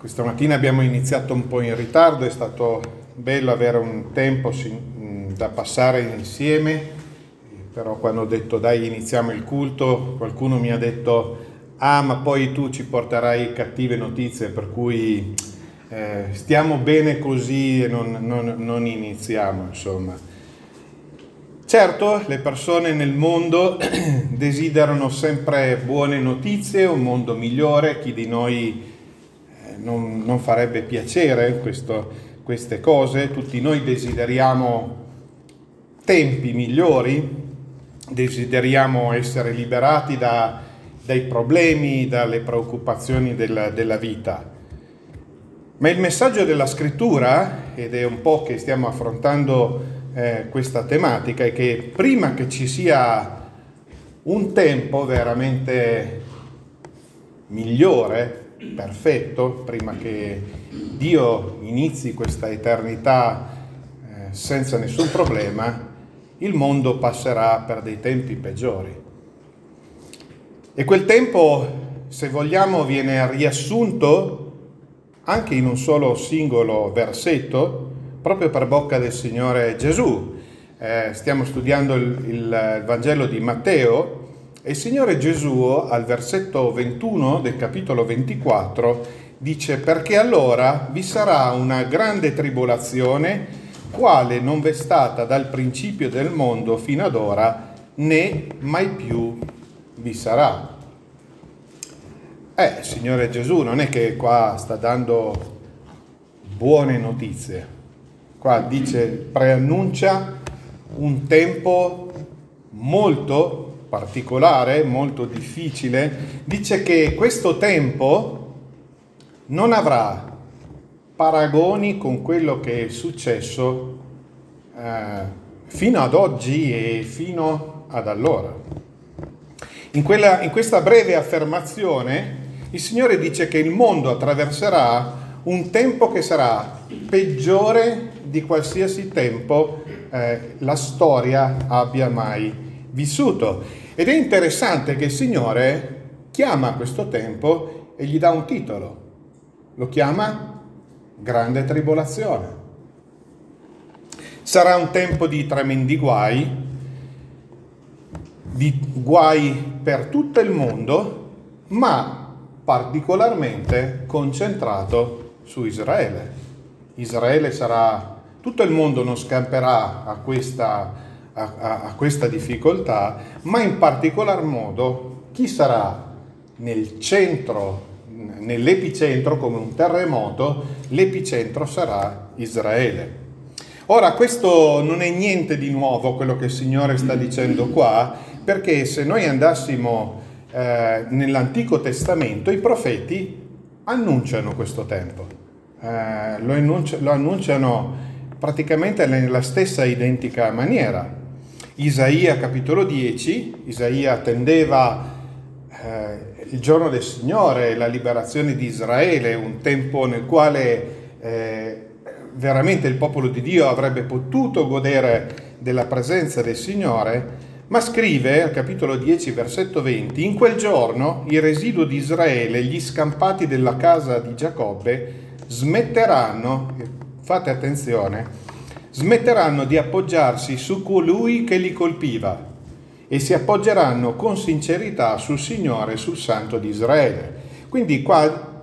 Questa mattina abbiamo iniziato un po' in ritardo, è stato bello avere un tempo da passare insieme, però quando ho detto dai iniziamo il culto, qualcuno mi ha detto ma poi tu ci porterai cattive notizie, per cui stiamo bene così e non iniziamo, insomma. Certo, le persone nel mondo desiderano sempre buone notizie, un mondo migliore. Chi di noi non farebbe piacere queste cose? Tutti noi desideriamo tempi migliori, desideriamo essere liberati dai problemi, dalle preoccupazioni della vita. Ma il messaggio della scrittura, ed è un po' che stiamo affrontando questa tematica, è che prima che ci sia un tempo veramente migliore, perfetto, prima che Dio inizi questa eternità senza nessun problema, il mondo passerà per dei tempi peggiori. E quel tempo, se vogliamo, viene riassunto anche in un solo singolo versetto, proprio per bocca del Signore Gesù. Stiamo studiando il Vangelo di Matteo e il Signore Gesù al versetto 21 del capitolo 24 dice: perché allora vi sarà una grande tribolazione, quale non v'è stata dal principio del mondo fino ad ora, né mai più vi sarà. Il Signore Gesù non è che qua sta dando buone notizie, qua dice, preannuncia un tempo molto particolare, molto difficile. Dice che questo tempo non avrà paragoni con quello che è successo fino ad oggi e fino ad allora. In questa breve affermazione il Signore dice che il mondo attraverserà un tempo che sarà peggiore di qualsiasi tempo la storia abbia mai vissuto. Ed è interessante che il Signore chiama questo tempo e gli dà un titolo. Lo chiama Grande Tribolazione. Sarà un tempo di tremendi guai per tutto il mondo, ma particolarmente concentrato su Israele. Israele sarà, tutto il mondo non scamperà a questa difficoltà, ma in particolar modo chi sarà nel centro, nell'epicentro, come un terremoto, l'epicentro sarà Israele. Ora, questo non è niente di nuovo quello che il Signore sta dicendo qua, perché se noi andassimo nell'Antico Testamento, i profeti annunciano questo tempo, lo annunciano praticamente nella stessa identica maniera. Isaia capitolo 10, Isaia attendeva il giorno del Signore, la liberazione di Israele, un tempo nel quale veramente il popolo di Dio avrebbe potuto godere della presenza del Signore. Ma scrive al capitolo 10, versetto 20: in quel giorno i residui di Israele, gli scampati della casa di Giacobbe, smetteranno, fate attenzione, smetteranno di appoggiarsi su colui che li colpiva e si appoggeranno con sincerità sul Signore, sul Santo di Israele. Quindi qua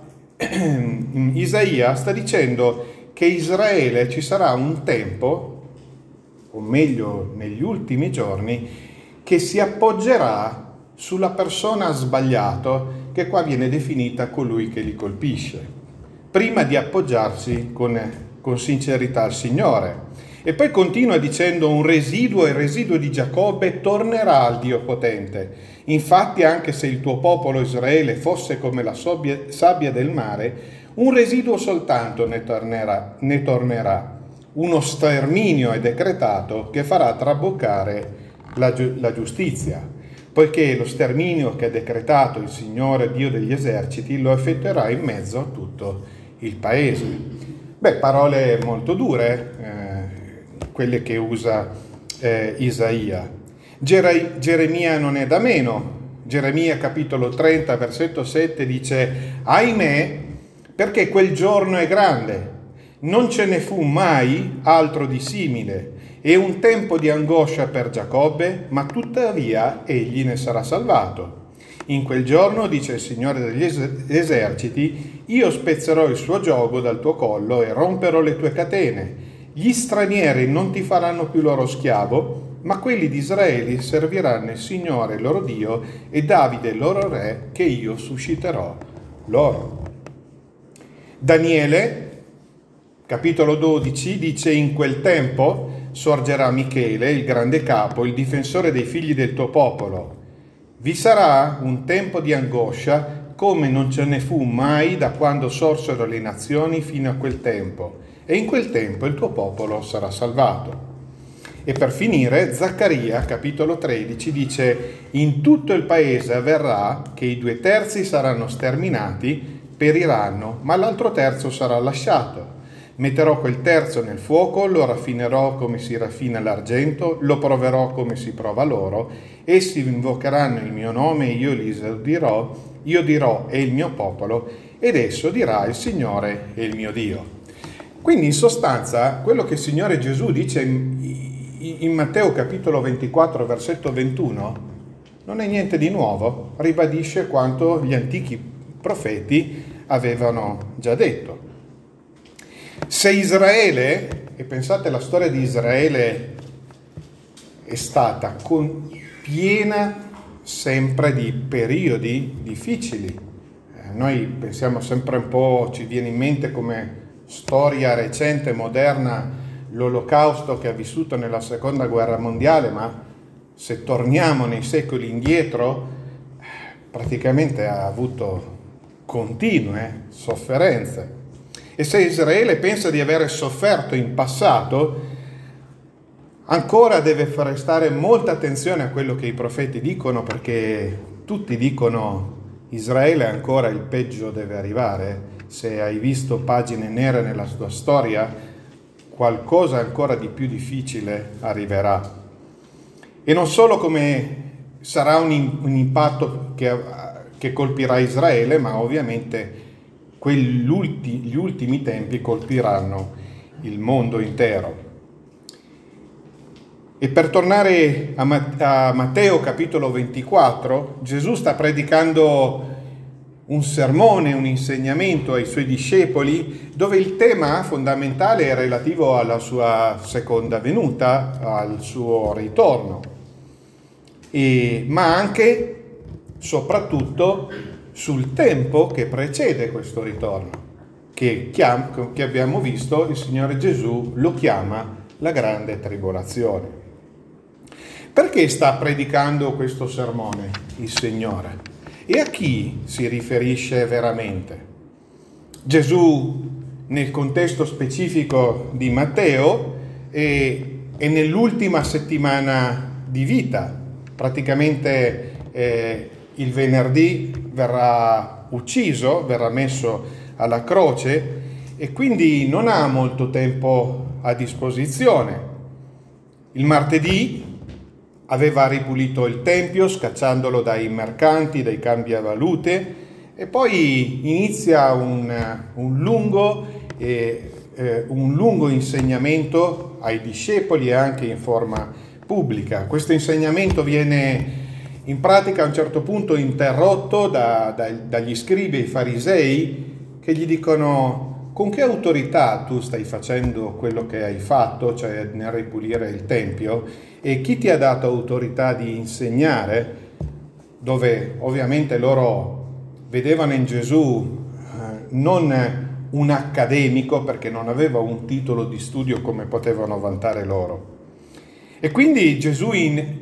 Isaia sta dicendo che Israele ci sarà un tempo, o meglio negli ultimi giorni, che si appoggerà sulla persona sbagliata, che qua viene definita colui che li colpisce, prima di appoggiarsi con sincerità al Signore. E poi continua dicendo: il residuo di Giacobbe tornerà al Dio potente. Infatti, anche se il tuo popolo Israele fosse come la sabbia del mare, un residuo soltanto ne tornerà. Uno sterminio è decretato che farà traboccare la giustizia, poiché lo sterminio che ha decretato il Signore Dio degli eserciti lo effettuerà in mezzo a tutto il paese. Parole molto dure, quelle che usa Isaia. Geremia non è da meno. Geremia capitolo 30 versetto 7 dice: ahimè, perché quel giorno è grande, non ce ne fu mai altro di simile, e un tempo di angoscia per Giacobbe, ma tuttavia egli ne sarà salvato. In quel giorno, dice il Signore degli eserciti, io spezzerò il suo giogo dal tuo collo e romperò le tue catene. Gli stranieri non ti faranno più loro schiavo, ma quelli di Israele serviranno il Signore loro Dio e Davide loro re, che io susciterò loro. Daniele, capitolo 12, dice: in quel tempo sorgerà Michele, il grande capo, il difensore dei figli del tuo popolo. Vi sarà un tempo di angoscia come non ce ne fu mai da quando sorsero le nazioni fino a quel tempo, e in quel tempo il tuo popolo sarà salvato. E per finire, Zaccaria, capitolo 13, dice: in tutto il paese avverrà che i 2/3 saranno sterminati, periranno, ma l'altro terzo sarà lasciato. Metterò quel terzo nel fuoco, lo raffinerò come si raffina l'argento, lo proverò come si prova l'oro. Essi invocheranno il mio nome e io li esaudirò, io dirò è il mio popolo, ed esso dirà il Signore è il mio Dio. Quindi in sostanza quello che il Signore Gesù dice in Matteo capitolo 24 versetto 21 non è niente di nuovo, ribadisce quanto gli antichi profeti avevano già detto. Se Israele, e pensate la storia di Israele è stata piena sempre di periodi difficili. Noi pensiamo sempre un po', ci viene in mente come storia recente, moderna, l'Olocausto che ha vissuto nella Seconda Guerra Mondiale, ma se torniamo nei secoli indietro, praticamente ha avuto continue sofferenze. E se Israele pensa di avere sofferto in passato, ancora deve prestare molta attenzione a quello che i profeti dicono, perché tutti dicono Israele ancora il peggio deve arrivare. Se hai visto pagine nere nella tua storia, qualcosa ancora di più difficile arriverà. E non solo come sarà un impatto che colpirà Israele, ma ovviamente gli ultimi tempi colpiranno il mondo intero. E per tornare a Matteo capitolo 24, Gesù sta predicando un sermone, un insegnamento ai suoi discepoli, dove il tema fondamentale è relativo alla sua seconda venuta, al suo ritorno, ma anche, soprattutto, sul tempo che precede questo ritorno, che abbiamo visto il Signore Gesù lo chiama la grande tribolazione. Perché sta predicando questo sermone il Signore? E a chi si riferisce veramente? Gesù, nel contesto specifico di Matteo, è nell'ultima settimana di vita. Praticamente il venerdì verrà ucciso, verrà messo alla croce e quindi non ha molto tempo a disposizione. Il martedì aveva ripulito il tempio scacciandolo dai mercanti, dai cambiavalute, e poi inizia un lungo insegnamento ai discepoli e anche in forma pubblica. Questo insegnamento viene in pratica a un certo punto interrotto dagli scribi e i farisei, che gli dicono: con che autorità tu stai facendo quello che hai fatto, cioè nel ripulire il tempio, e chi ti ha dato autorità di insegnare? Dove ovviamente loro vedevano in Gesù non un accademico, perché non aveva un titolo di studio come potevano vantare loro. E quindi Gesù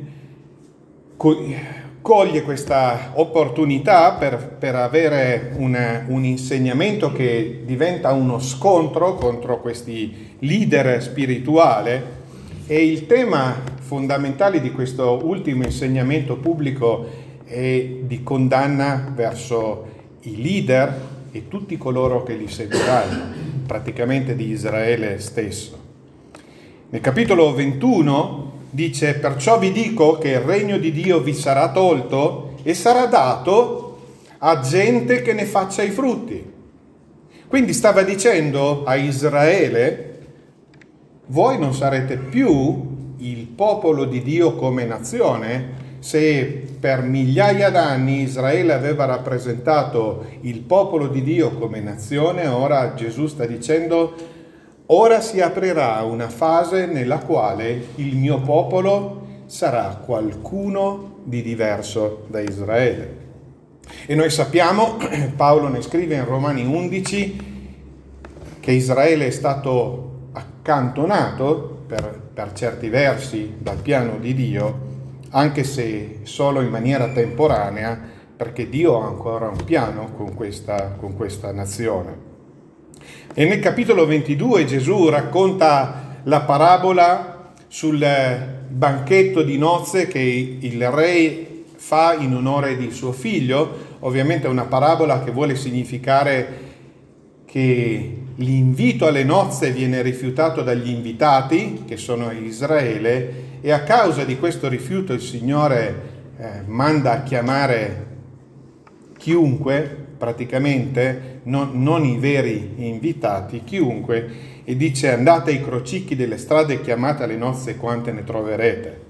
coglie questa opportunità per avere un insegnamento che diventa uno scontro contro questi leader spirituali, e il tema fondamentale di questo ultimo insegnamento pubblico è di condanna verso i leader e tutti coloro che li seguiranno, praticamente di Israele stesso. Nel capitolo 21 dice: perciò vi dico che il regno di Dio vi sarà tolto e sarà dato a gente che ne faccia i frutti. Quindi stava dicendo a Israele: voi non sarete più il popolo di Dio come nazione. Se per migliaia d'anni Israele aveva rappresentato il popolo di Dio come nazione, ora Gesù sta dicendo: ora si aprirà una fase nella quale il mio popolo sarà qualcuno di diverso da Israele. E noi sappiamo, Paolo ne scrive in Romani 11, che Israele è stato accantonato per certi versi dal piano di Dio, anche se solo in maniera temporanea, perché Dio ha ancora un piano con questa nazione. E nel capitolo 22 Gesù racconta la parabola sul banchetto di nozze che il re fa in onore di suo figlio. Ovviamente è una parabola che vuole significare che l'invito alle nozze viene rifiutato dagli invitati, che sono Israele, e a causa di questo rifiuto il Signore manda a chiamare chiunque, praticamente non i veri invitati, chiunque, e dice: andate ai crocicchi delle strade e chiamate alle nozze quante ne troverete.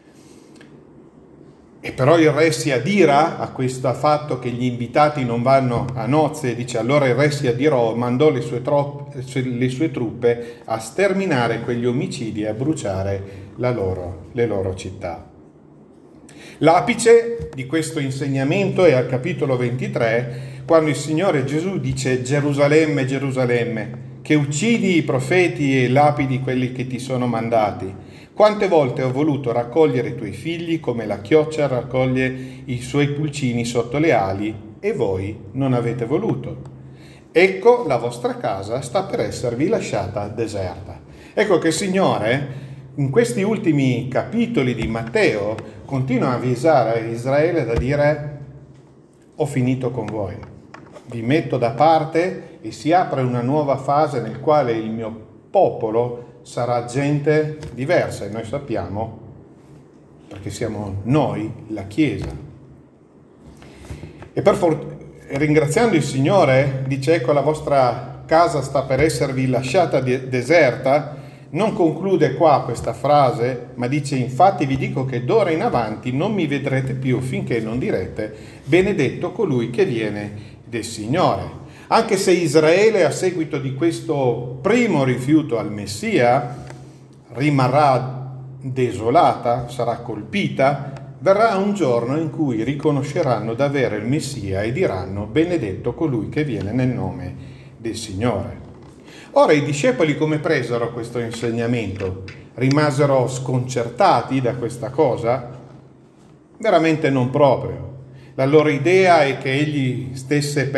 E però il re si adira a questo fatto che gli invitati non vanno a nozze, e dice: allora il re si adirò, mandò le sue truppe a sterminare quegli omicidi e a bruciare le loro città. L'apice di questo insegnamento è al capitolo 23, quando il Signore Gesù dice: Gerusalemme, Gerusalemme, che uccidi i profeti e lapidi quelli che ti sono mandati. Quante volte ho voluto raccogliere i tuoi figli come la chioccia raccoglie i suoi pulcini sotto le ali, e voi non avete voluto. Ecco, la vostra casa sta per esservi lasciata deserta. Ecco che il Signore, in questi ultimi capitoli di Matteo, continua a avvisare Israele da dire: ho finito con voi, vi metto da parte e si apre una nuova fase nel quale il mio popolo sarà gente diversa. E noi sappiamo, perché siamo noi, la Chiesa. E ringraziando il Signore, dice: ecco, la vostra casa sta per esservi lasciata deserta. Non conclude qua questa frase, ma dice: infatti vi dico che d'ora in avanti non mi vedrete più finché non direte: benedetto colui che viene del Signore. Anche se Israele, a seguito di questo primo rifiuto al Messia, rimarrà desolata, sarà colpita, verrà un giorno in cui riconosceranno davvero il Messia e diranno: benedetto colui che viene nel nome del Signore. Ora i discepoli come presero questo insegnamento? Rimasero sconcertati da questa cosa? Veramente non proprio. La loro idea è che egli stesse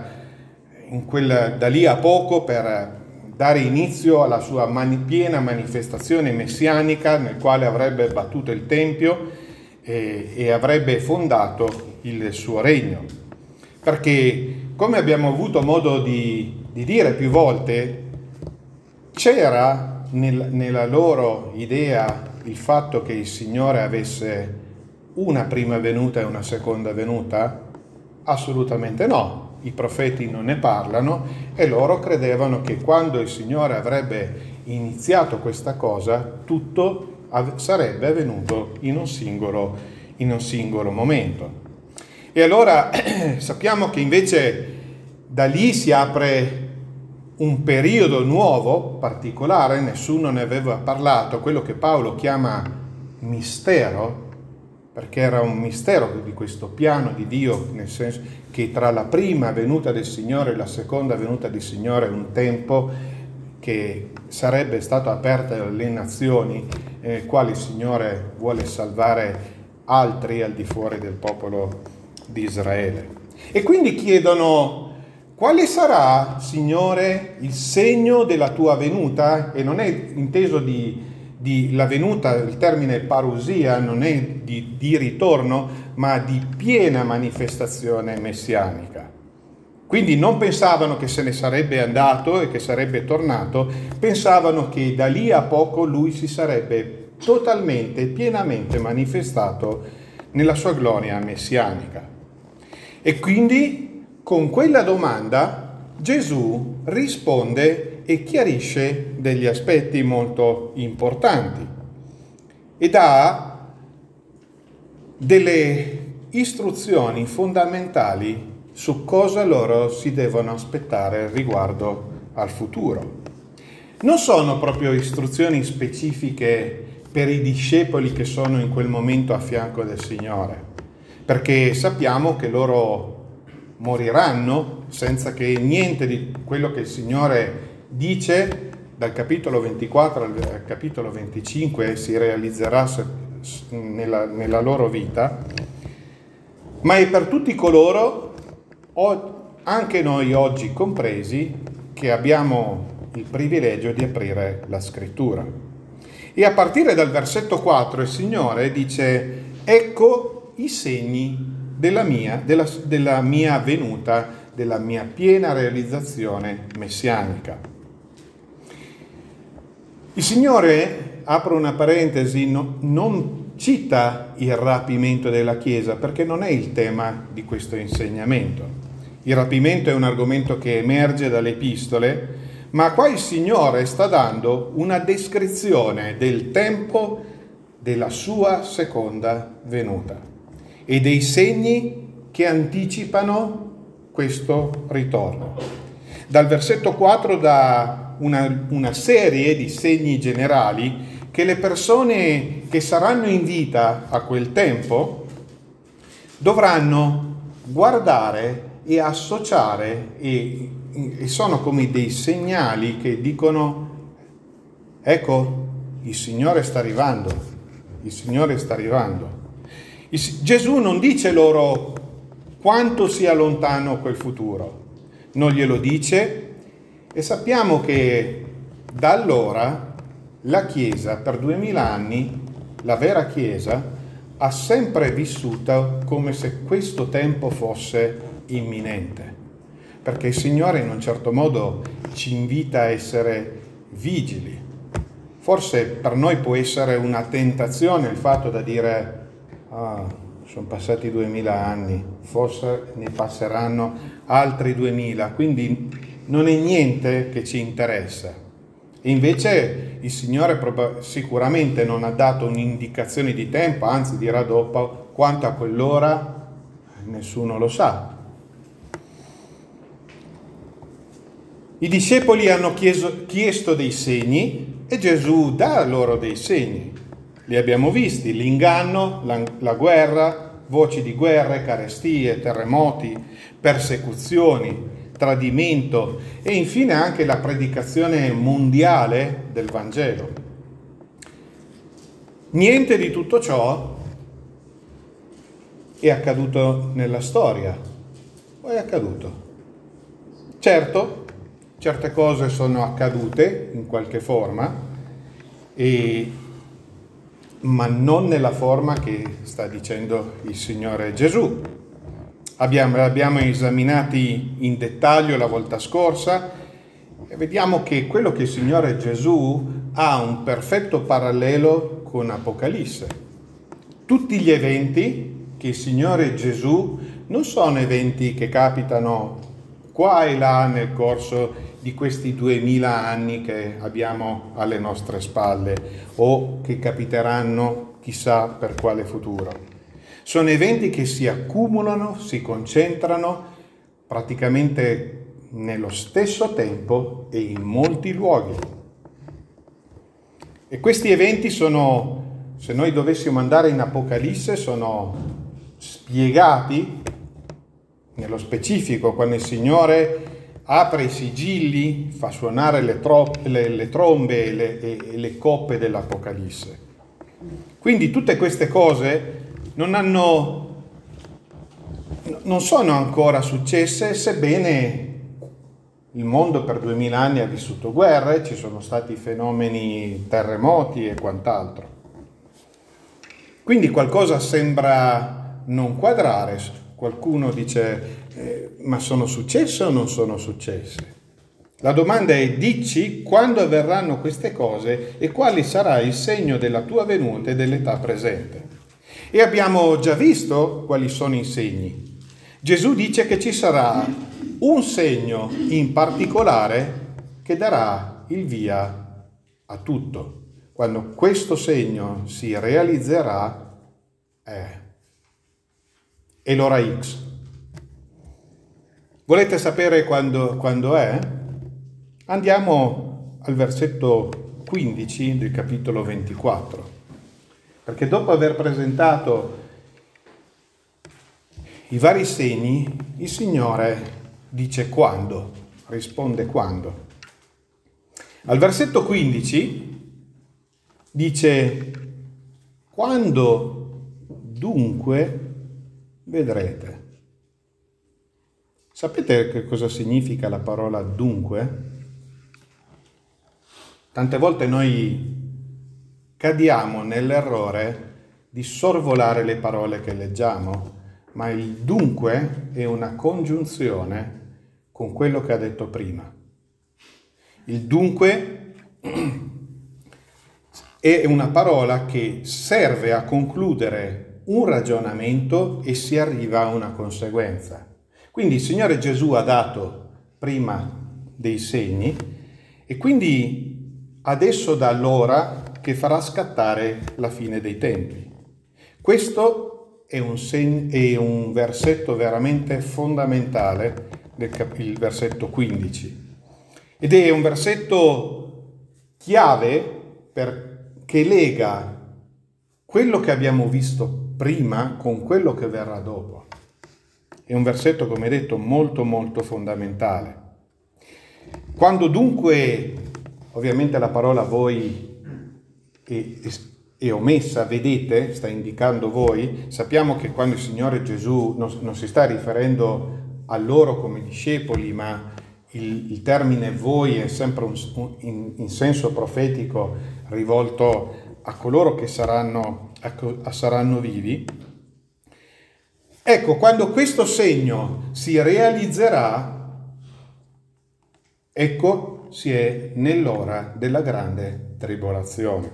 da lì a poco per dare inizio alla sua piena manifestazione messianica, nel quale avrebbe battuto il Tempio e avrebbe fondato il suo regno. Perché, come abbiamo avuto modo di dire più volte, c'era nella loro idea il fatto che il Signore avesse una prima venuta e una seconda venuta? Assolutamente no. I profeti non ne parlano e loro credevano che quando il Signore avrebbe iniziato questa cosa, tutto sarebbe avvenuto in un singolo momento. E allora sappiamo che invece da lì si apre un periodo nuovo, particolare, nessuno ne aveva parlato, quello che Paolo chiama mistero, perché era un mistero di questo piano di Dio, nel senso che tra la prima venuta del Signore e la seconda venuta del Signore è un tempo che sarebbe stato aperto alle nazioni, nel quale il Signore vuole salvare altri al di fuori del popolo di Israele. E quindi chiedono: quale sarà, Signore, il segno della tua venuta? E non è inteso di la venuta, il termine parousia non è di ritorno, ma di piena manifestazione messianica. Quindi non pensavano che se ne sarebbe andato e che sarebbe tornato, pensavano che da lì a poco lui si sarebbe totalmente e pienamente manifestato nella sua gloria messianica. E quindi con quella domanda Gesù risponde e chiarisce degli aspetti molto importanti e dà delle istruzioni fondamentali su cosa loro si devono aspettare riguardo al futuro. Non sono proprio istruzioni specifiche per i discepoli che sono in quel momento a fianco del Signore, perché sappiamo che loro moriranno senza che niente di quello che il Signore dice dal capitolo 24 al capitolo 25 si realizzerà nella loro vita, ma è per tutti coloro, anche noi oggi compresi, che abbiamo il privilegio di aprire la Scrittura. E a partire dal versetto 4 il Signore dice: ecco i segni della mia venuta, della mia piena realizzazione messianica. Il Signore, apro una parentesi, non cita il rapimento della Chiesa, perché non è il tema di questo insegnamento. Il rapimento è un argomento che emerge dalle epistole, ma qua il Signore sta dando una descrizione del tempo della sua seconda venuta e dei segni che anticipano questo ritorno. Dal versetto 4 dà una serie di segni generali che le persone che saranno in vita a quel tempo dovranno guardare e associare, e sono come dei segnali che dicono: ecco, il Signore sta arrivando, il Signore sta arrivando. Gesù non dice loro quanto sia lontano quel futuro, non glielo dice, e sappiamo che da allora la Chiesa per 2000 anni, la vera Chiesa, ha sempre vissuto come se questo tempo fosse imminente, perché il Signore in un certo modo ci invita a essere vigili. Forse per noi può essere una tentazione il fatto da dire: sono passati 2000 anni, forse ne passeranno altri 2000, quindi non è niente che ci interessa. E invece il Signore sicuramente non ha dato un'indicazione di tempo, anzi dirà dopo: quanto a quell'ora nessuno lo sa. I discepoli hanno chiesto dei segni e Gesù dà loro dei segni. Li abbiamo visti: l'inganno, la guerra, voci di guerre, carestie, terremoti, persecuzioni, tradimento e infine anche la predicazione mondiale del Vangelo. Niente di tutto ciò è accaduto nella storia, o è accaduto? Certo, certe cose sono accadute in qualche forma, ma non nella forma che sta dicendo il Signore Gesù. Abbiamo esaminati in dettaglio la volta scorsa e vediamo che quello che il Signore Gesù ha un perfetto parallelo con Apocalisse. Tutti gli eventi che il Signore Gesù non sono eventi che capitano qua e là nel corso di questi 2000 anni che abbiamo alle nostre spalle o che capiteranno chissà per quale futuro. Sono eventi che si accumulano, si concentrano praticamente nello stesso tempo e in molti luoghi. E questi eventi sono, se noi dovessimo andare in Apocalisse, sono spiegati nello specifico quando il Signore apre i sigilli, fa suonare le trombe e le coppe dell'Apocalisse. Quindi tutte queste cose non sono ancora successe, sebbene il mondo per 2000 anni ha vissuto guerre, ci sono stati fenomeni, terremoti e quant'altro. Quindi qualcosa sembra non quadrare. Qualcuno dice: ma sono successe o non sono successe? La domanda è: dici quando avverranno queste cose e quale sarà il segno della tua venuta e dell'età presente. E abbiamo già visto quali sono i segni. Gesù dice che ci sarà un segno in particolare che darà il via a tutto. Quando questo segno si realizzerà è l'ora X. Volete sapere quando è? Andiamo al versetto 15 del capitolo 24, perché dopo aver presentato i vari segni, il Signore dice quando, risponde quando. Al versetto 15 dice: quando dunque vedrete. Sapete che cosa significa la parola dunque? Tante volte noi cadiamo nell'errore di sorvolare le parole che leggiamo, ma il dunque è una congiunzione con quello che ha detto prima. Il dunque è una parola che serve a concludere un ragionamento e si arriva a una conseguenza. Quindi il Signore Gesù ha dato prima dei segni e quindi adesso dà l'ora che farà scattare la fine dei tempi. Questo è un versetto veramente fondamentale, il versetto 15. Ed è un versetto chiave che lega quello che abbiamo visto prima con quello che verrà dopo. È un versetto, come detto, molto molto fondamentale. Quando dunque, ovviamente la parola voi è omessa, vedete, sta indicando voi, sappiamo che quando il Signore Gesù non si sta riferendo a loro come discepoli, ma il termine voi è sempre in senso profetico rivolto a coloro che saranno vivi. Ecco, quando questo segno si realizzerà, ecco, si è nell'ora della grande tribolazione.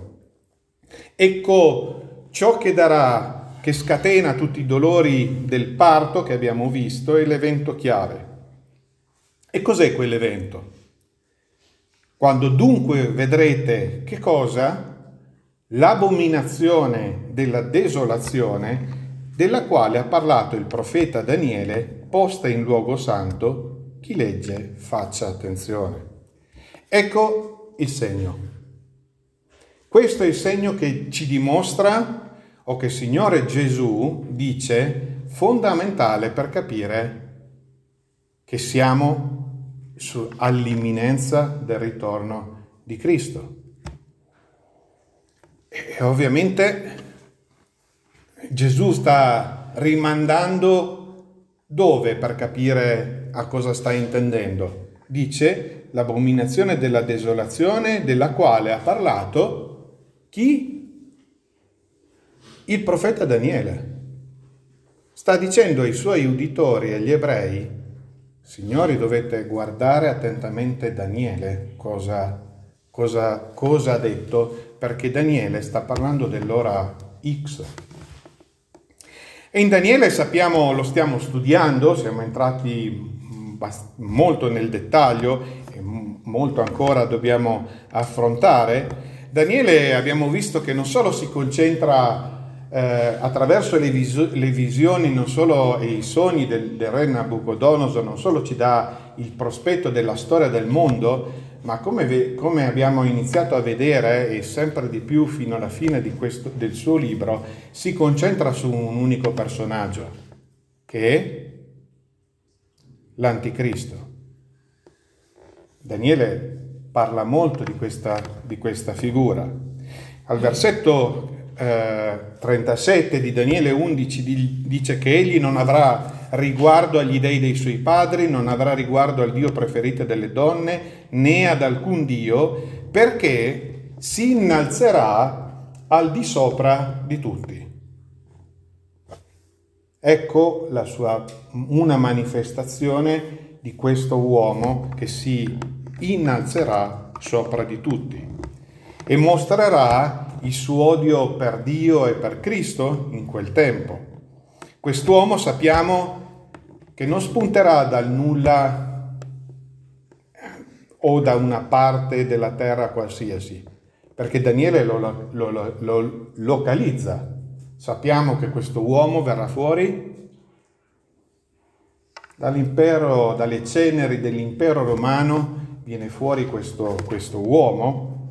Ecco ciò che scatena tutti i dolori del parto che abbiamo visto è l'evento chiave. E cos'è quell'evento? Quando dunque vedrete che cosa? L'abominazione della desolazione della quale ha parlato il profeta Daniele, posta in luogo santo. Chi legge faccia attenzione. Ecco il segno. Questo è il segno che ci dimostra, o che il Signore Gesù dice, fondamentale per capire che siamo all'imminenza del ritorno di Cristo. E ovviamente Gesù sta rimandando dove per capire a cosa sta intendendo. Dice l'abominazione della desolazione della quale ha parlato chi? Il profeta Daniele. Sta dicendo ai suoi uditori, agli ebrei: signori, dovete guardare attentamente Daniele cosa ha detto, perché Daniele sta parlando dell'ora X. E in Daniele sappiamo, lo stiamo studiando, siamo entrati molto nel dettaglio e molto ancora dobbiamo affrontare. Daniele abbiamo visto che non solo si concentra attraverso le visioni, non solo i sogni del re Nabucodonosor, non solo ci dà il prospetto della storia del mondo, ma come abbiamo iniziato a vedere, e sempre di più fino alla fine del suo libro, si concentra su un unico personaggio, che è l'Anticristo. Daniele parla molto di questa figura. Al versetto 37 di Daniele 11 dice che egli non avrà riguardo agli dei dei suoi padri, non avrà riguardo al Dio preferito delle donne, né ad alcun Dio, perché si innalzerà al di sopra di tutti. Ecco una manifestazione di questo uomo che si innalzerà sopra di tutti e mostrerà il suo odio per Dio e per Cristo in quel tempo. Quest'uomo sappiamo che non spunterà dal nulla o da una parte della terra qualsiasi, perché Daniele lo localizza. Sappiamo che questo uomo verrà fuori dall'impero, dalle ceneri dell'impero romano, viene fuori questo uomo,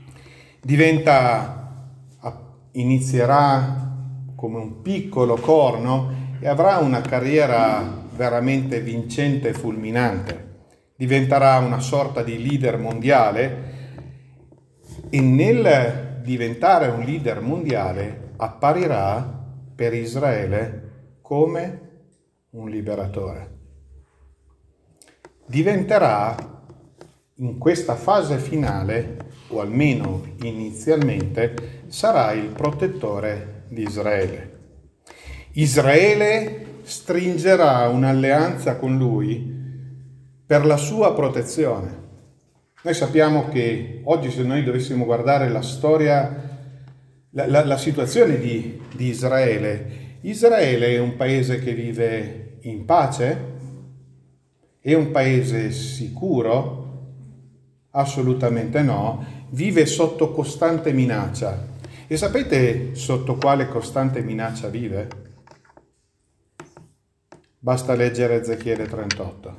inizierà come un piccolo corno e avrà una carriera veramente vincente e fulminante. Diventerà una sorta di leader mondiale e nel diventare un leader mondiale apparirà per Israele come un liberatore. Diventerà in questa fase finale, o almeno inizialmente, sarà il protettore di Israele. Israele stringerà un'alleanza con lui per la sua protezione. Noi sappiamo che oggi, se noi dovessimo guardare la storia, la situazione di Israele, Israele è un paese che vive in pace? È un paese sicuro? Assolutamente no. Vive sotto costante minaccia. E sapete sotto quale costante minaccia vive? Basta leggere Ezechiele 38.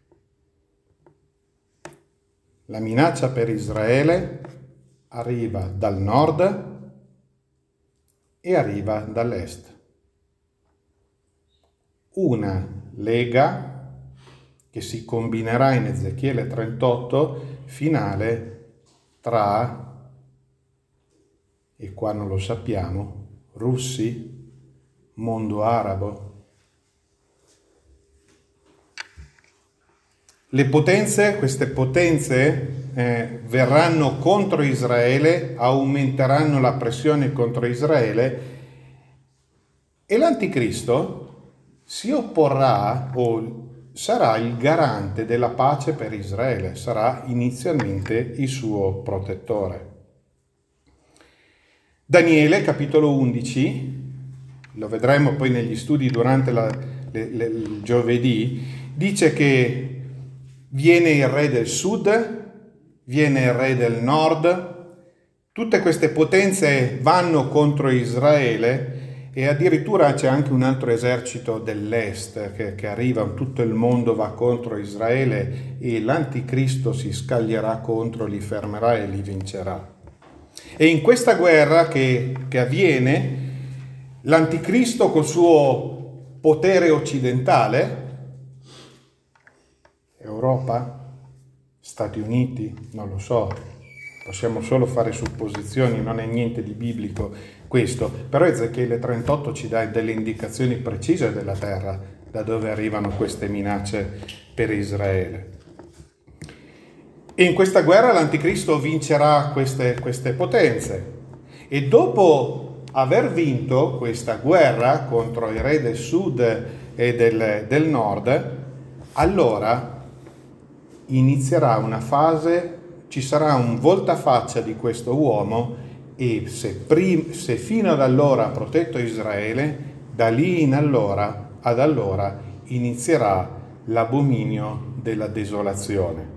La minaccia per Israele arriva dal nord e arriva dall'est. Una lega che si combinerà in Ezechiele 38 finale tra, e qua non lo sappiamo, russi, mondo arabo. Queste potenze verranno contro Israele, aumenteranno la pressione contro Israele e l'Anticristo si opporrà o sarà il garante della pace per Israele, sarà inizialmente il suo protettore. Daniele, capitolo 11, lo vedremo poi negli studi durante il giovedì, dice che viene il re del sud, viene il re del nord, tutte queste potenze vanno contro Israele e addirittura c'è anche un altro esercito dell'est che arriva, tutto il mondo va contro Israele e l'Anticristo si scaglierà contro, li fermerà e li vincerà. E in questa guerra che avviene, l'Anticristo col suo potere occidentale, Europa, Stati Uniti, non lo so, possiamo solo fare supposizioni, non è niente di biblico questo, però Ezechiele 38 ci dà delle indicazioni precise della terra, da dove arrivano queste minacce per Israele. E in questa guerra l'Anticristo vincerà queste potenze e dopo aver vinto questa guerra contro i re del sud e del nord, allora inizierà una fase, ci sarà un voltafaccia di questo uomo e se fino ad allora ha protetto Israele, da lì ad allora inizierà l'abominio della desolazione.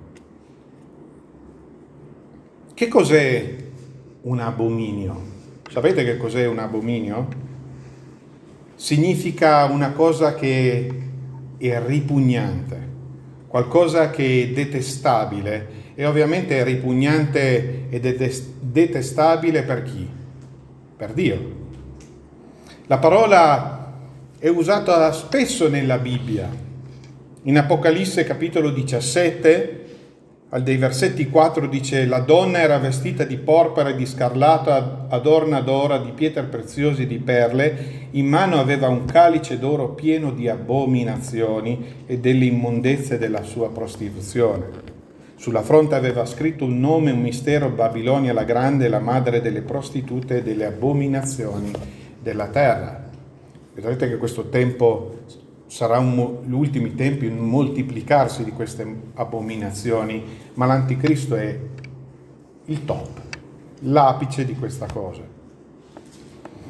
Che cos'è un abominio? Sapete che cos'è un abominio? Significa una cosa che è ripugnante, qualcosa che è detestabile, e ovviamente è ripugnante ed è detestabile per chi? Per Dio. La parola è usata spesso nella Bibbia. In Apocalisse capitolo 17, dei versetti 4 dice: la donna era vestita di porpora e di scarlatto, adorna d'oro, di pietre preziose e di perle, in mano aveva un calice d'oro pieno di abominazioni e delle immondezze della sua prostituzione. Sulla fronte aveva scritto un nome, un mistero: Babilonia la grande, la madre delle prostitute e delle abominazioni della terra. Vedrete che questo tempo sarà gli ultimi tempi, un moltiplicarsi di queste abominazioni, ma l'Anticristo è il top, l'apice di questa cosa.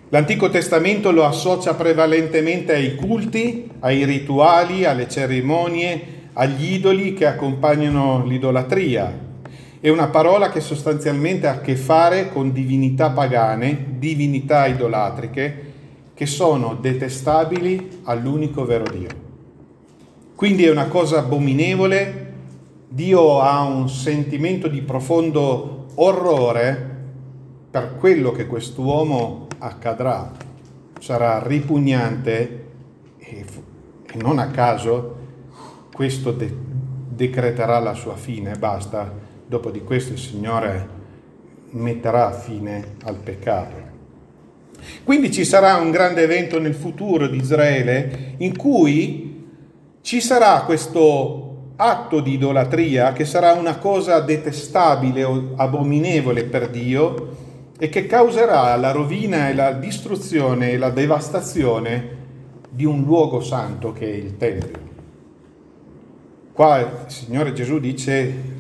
L'Antico Testamento lo associa prevalentemente ai culti, ai rituali, alle cerimonie, agli idoli che accompagnano l'idolatria. È una parola che sostanzialmente ha a che fare con divinità pagane, divinità idolatriche, che sono detestabili all'unico vero Dio. Quindi è una cosa abominevole. Dio ha un sentimento di profondo orrore per quello che quest'uomo accadrà. Sarà ripugnante e non a caso questo decreterà la sua fine, basta. Dopo di questo il Signore metterà fine al peccato. Quindi ci sarà un grande evento nel futuro di Israele in cui ci sarà questo atto di idolatria che sarà una cosa detestabile o abominevole per Dio e che causerà la rovina e la distruzione e la devastazione di un luogo santo che è il Tempio. Qua il Signore Gesù dice,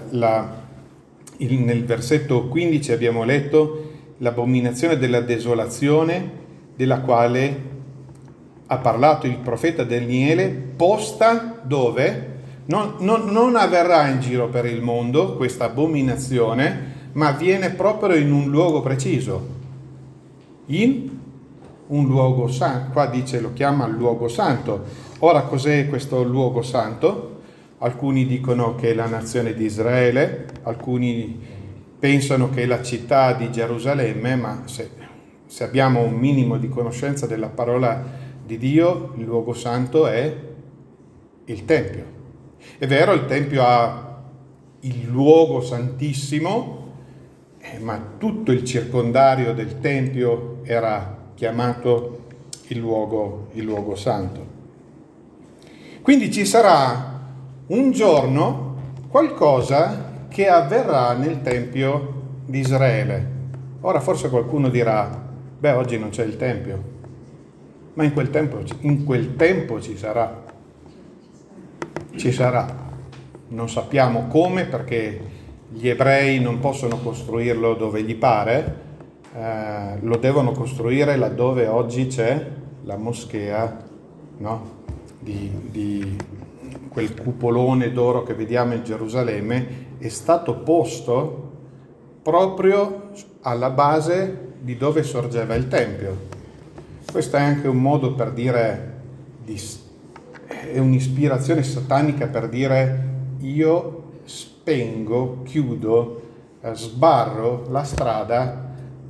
nel versetto 15 abbiamo letto, l'abominazione della desolazione della quale ha parlato il profeta Daniele, posta dove? Non avverrà in giro per il mondo questa abominazione, ma avviene proprio in un luogo preciso, in un luogo santo. Qua dice, lo chiama luogo santo. Ora cos'è questo luogo santo? Alcuni dicono che è la nazione di Israele, alcuni pensano che è la città di Gerusalemme, ma se abbiamo un minimo di conoscenza della parola di Dio, il luogo santo è il Tempio. È vero, il Tempio ha il luogo santissimo, ma tutto il circondario del Tempio era chiamato il luogo santo. Quindi ci sarà un giorno qualcosa che avverrà nel Tempio di Israele. Ora forse qualcuno dirà, oggi non c'è il Tempio, ma in quel tempo ci sarà. Ci sarà. Non sappiamo come, perché gli ebrei non possono costruirlo dove gli pare, lo devono costruire laddove oggi c'è la moschea, no? Di quel cupolone d'oro che vediamo in Gerusalemme, è stato posto proprio alla base di dove sorgeva il Tempio. Questo è anche un modo per dire, è un'ispirazione satanica per dire io spengo, chiudo, sbarro la strada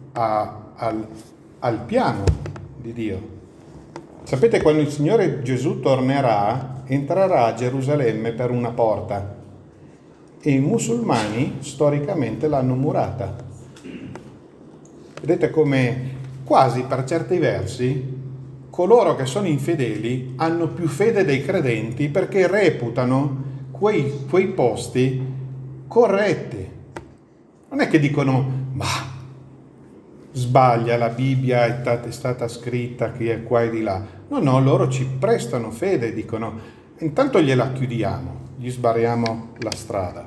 al piano di Dio. Sapete, quando il Signore Gesù tornerà, entrerà a Gerusalemme per una porta e i musulmani storicamente l'hanno murata. Vedete come quasi per certi versi coloro che sono infedeli hanno più fede dei credenti perché reputano quei posti corretti. Non è che dicono ma sbaglia, la Bibbia è stata scritta qui e qua e di là. No, loro ci prestano fede, dicono intanto gliela chiudiamo, gli sbarriamo la strada.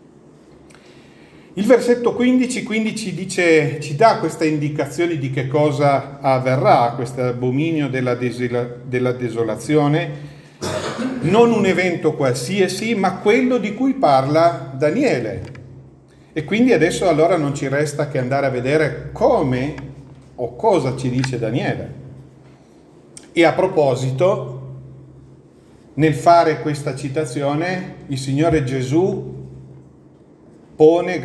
Il versetto 15 dice, ci dà queste indicazioni di che cosa avverrà, questo abominio della desolazione, non un evento qualsiasi, ma quello di cui parla Daniele. E quindi adesso allora non ci resta che andare a vedere come o cosa ci dice Daniele. E a proposito, nel fare questa citazione, il Signore Gesù pone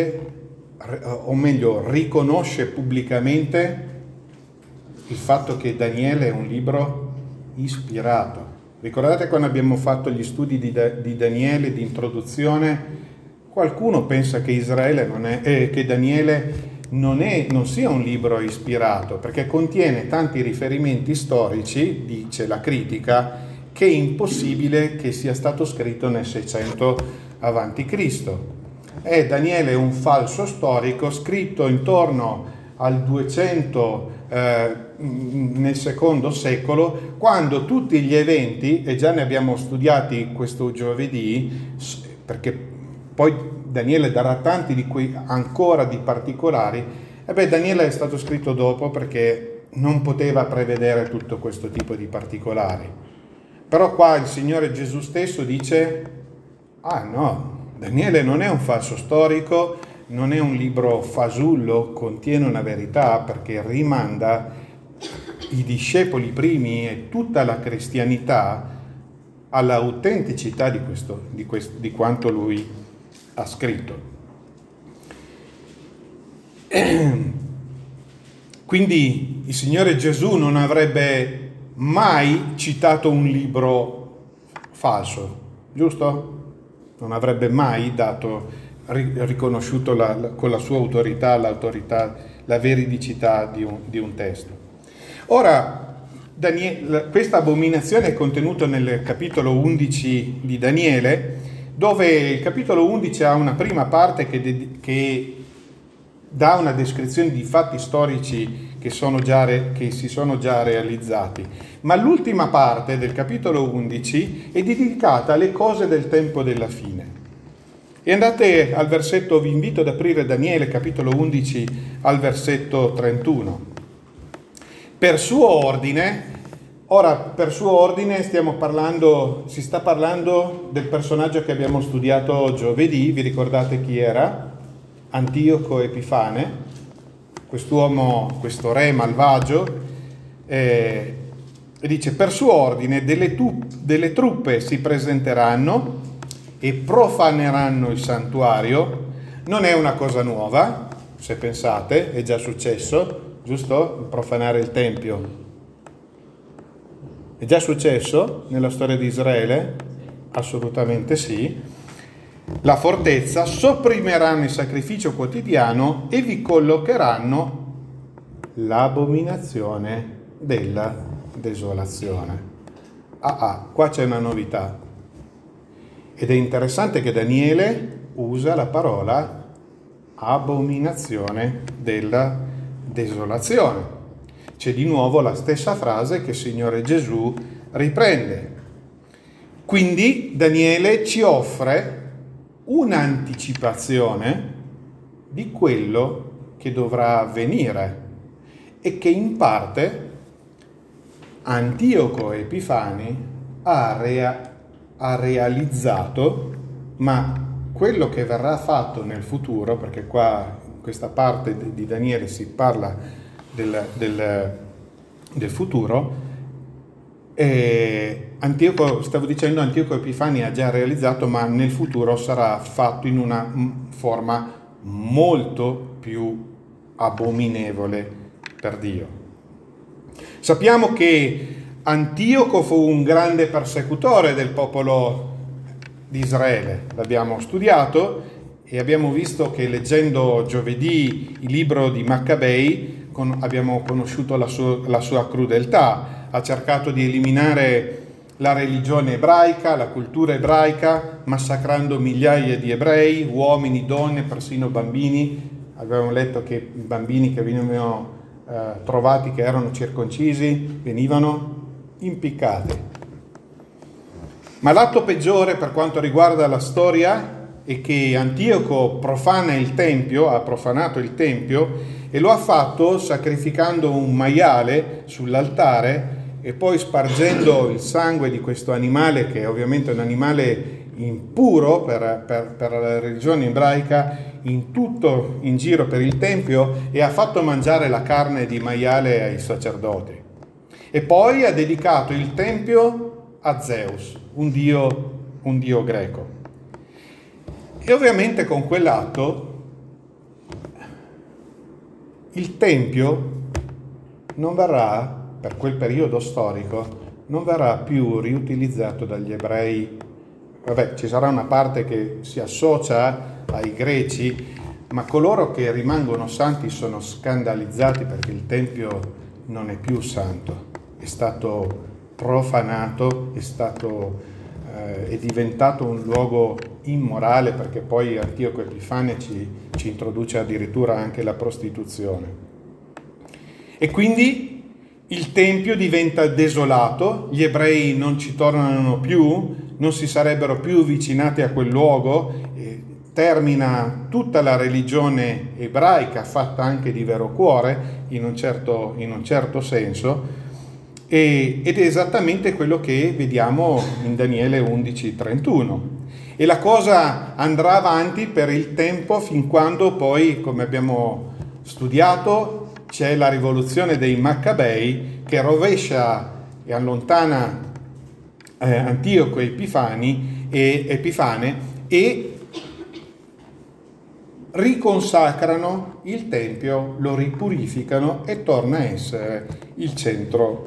riconosce pubblicamente il fatto che Daniele è un libro ispirato. Ricordate quando abbiamo fatto gli studi di Daniele, di introduzione? Qualcuno pensa che che Daniele non sia un libro ispirato, perché contiene tanti riferimenti storici, dice la critica, che è impossibile che sia stato scritto nel 600 a.C. Daniele è un falso storico scritto intorno al 200 nel secondo secolo, quando tutti gli eventi, e già ne abbiamo studiati questo giovedì, perché poi Daniele darà tanti di quei ancora di particolari, Daniele è stato scritto dopo perché non poteva prevedere tutto questo tipo di particolari. Però qua il Signore Gesù stesso dice: ah no, Daniele non è un falso storico, non è un libro fasullo, contiene una verità, perché rimanda i discepoli primi e tutta la cristianità all'autenticità di quanto lui ha scritto. Quindi il Signore Gesù non avrebbe mai citato un libro falso, giusto? Non avrebbe mai riconosciuto con la sua autorità, la veridicità di un testo. Ora, questa abominazione è contenuta nel capitolo 11 di Daniele, dove il capitolo 11 ha una prima parte che dà una descrizione di fatti storici che si sono già realizzati, ma l'ultima parte del capitolo 11 è dedicata alle cose del tempo della fine. E andate al versetto, vi invito ad aprire Daniele capitolo 11 al versetto 31. Per suo ordine si sta parlando del personaggio che abbiamo studiato giovedì, vi ricordate chi era? Antioco Epifane, quest'uomo, questo re malvagio, e dice: per suo ordine delle truppe si presenteranno e profaneranno il santuario. Non è una cosa nuova, se pensate, è già successo, giusto? Profanare il Tempio. È già successo nella storia di Israele? Assolutamente sì. La fortezza, sopprimeranno il sacrificio quotidiano e vi collocheranno l'abominazione della desolazione. Qua c'è una novità. Ed è interessante che Daniele usa la parola abominazione della desolazione. C'è di nuovo la stessa frase che il Signore Gesù riprende. Quindi Daniele ci offre un'anticipazione di quello che dovrà avvenire e che in parte Antioco Epifani ha realizzato, ma quello che verrà fatto nel futuro, perché qua in questa parte di Daniele si parla del futuro, Antioco Epifani ha già realizzato, ma nel futuro sarà fatto in una forma molto più abominevole per Dio. Sappiamo che Antioco fu un grande persecutore del popolo di Israele, l'abbiamo studiato e abbiamo visto che leggendo giovedì il libro di Maccabei abbiamo conosciuto la sua crudeltà. Ha cercato di eliminare la religione ebraica, la cultura ebraica, massacrando migliaia di ebrei, uomini, donne, persino bambini. Abbiamo letto che i bambini che venivano trovati che erano circoncisi venivano impiccati. Ma l'atto peggiore per quanto riguarda la storia è che Antioco ha profanato il Tempio e lo ha fatto sacrificando un maiale sull'altare e poi spargendo il sangue di questo animale, che è ovviamente un animale impuro per la religione ebraica, in giro per il Tempio, e ha fatto mangiare la carne di maiale ai sacerdoti. E poi ha dedicato il Tempio a Zeus, un dio greco. E ovviamente con quell'atto il Tempio non verrà, per quel periodo storico, non verrà più riutilizzato dagli ebrei. Ci sarà una parte che si associa ai greci, ma coloro che rimangono santi sono scandalizzati perché il Tempio non è più santo, è stato profanato, è diventato un luogo immorale, perché poi Antioco Epifane ci introduce addirittura anche la prostituzione. E quindi il Tempio diventa desolato, gli ebrei non ci tornano più, non si sarebbero più avvicinati a quel luogo, termina tutta la religione ebraica, fatta anche di vero cuore, in un certo senso, ed è esattamente quello che vediamo in Daniele 11:31. E la cosa andrà avanti per il tempo fin quando poi, come abbiamo studiato, c'è la rivoluzione dei Maccabei che rovescia e allontana Antioco Epifane e riconsacrano il Tempio, lo ripurificano e torna a essere il centro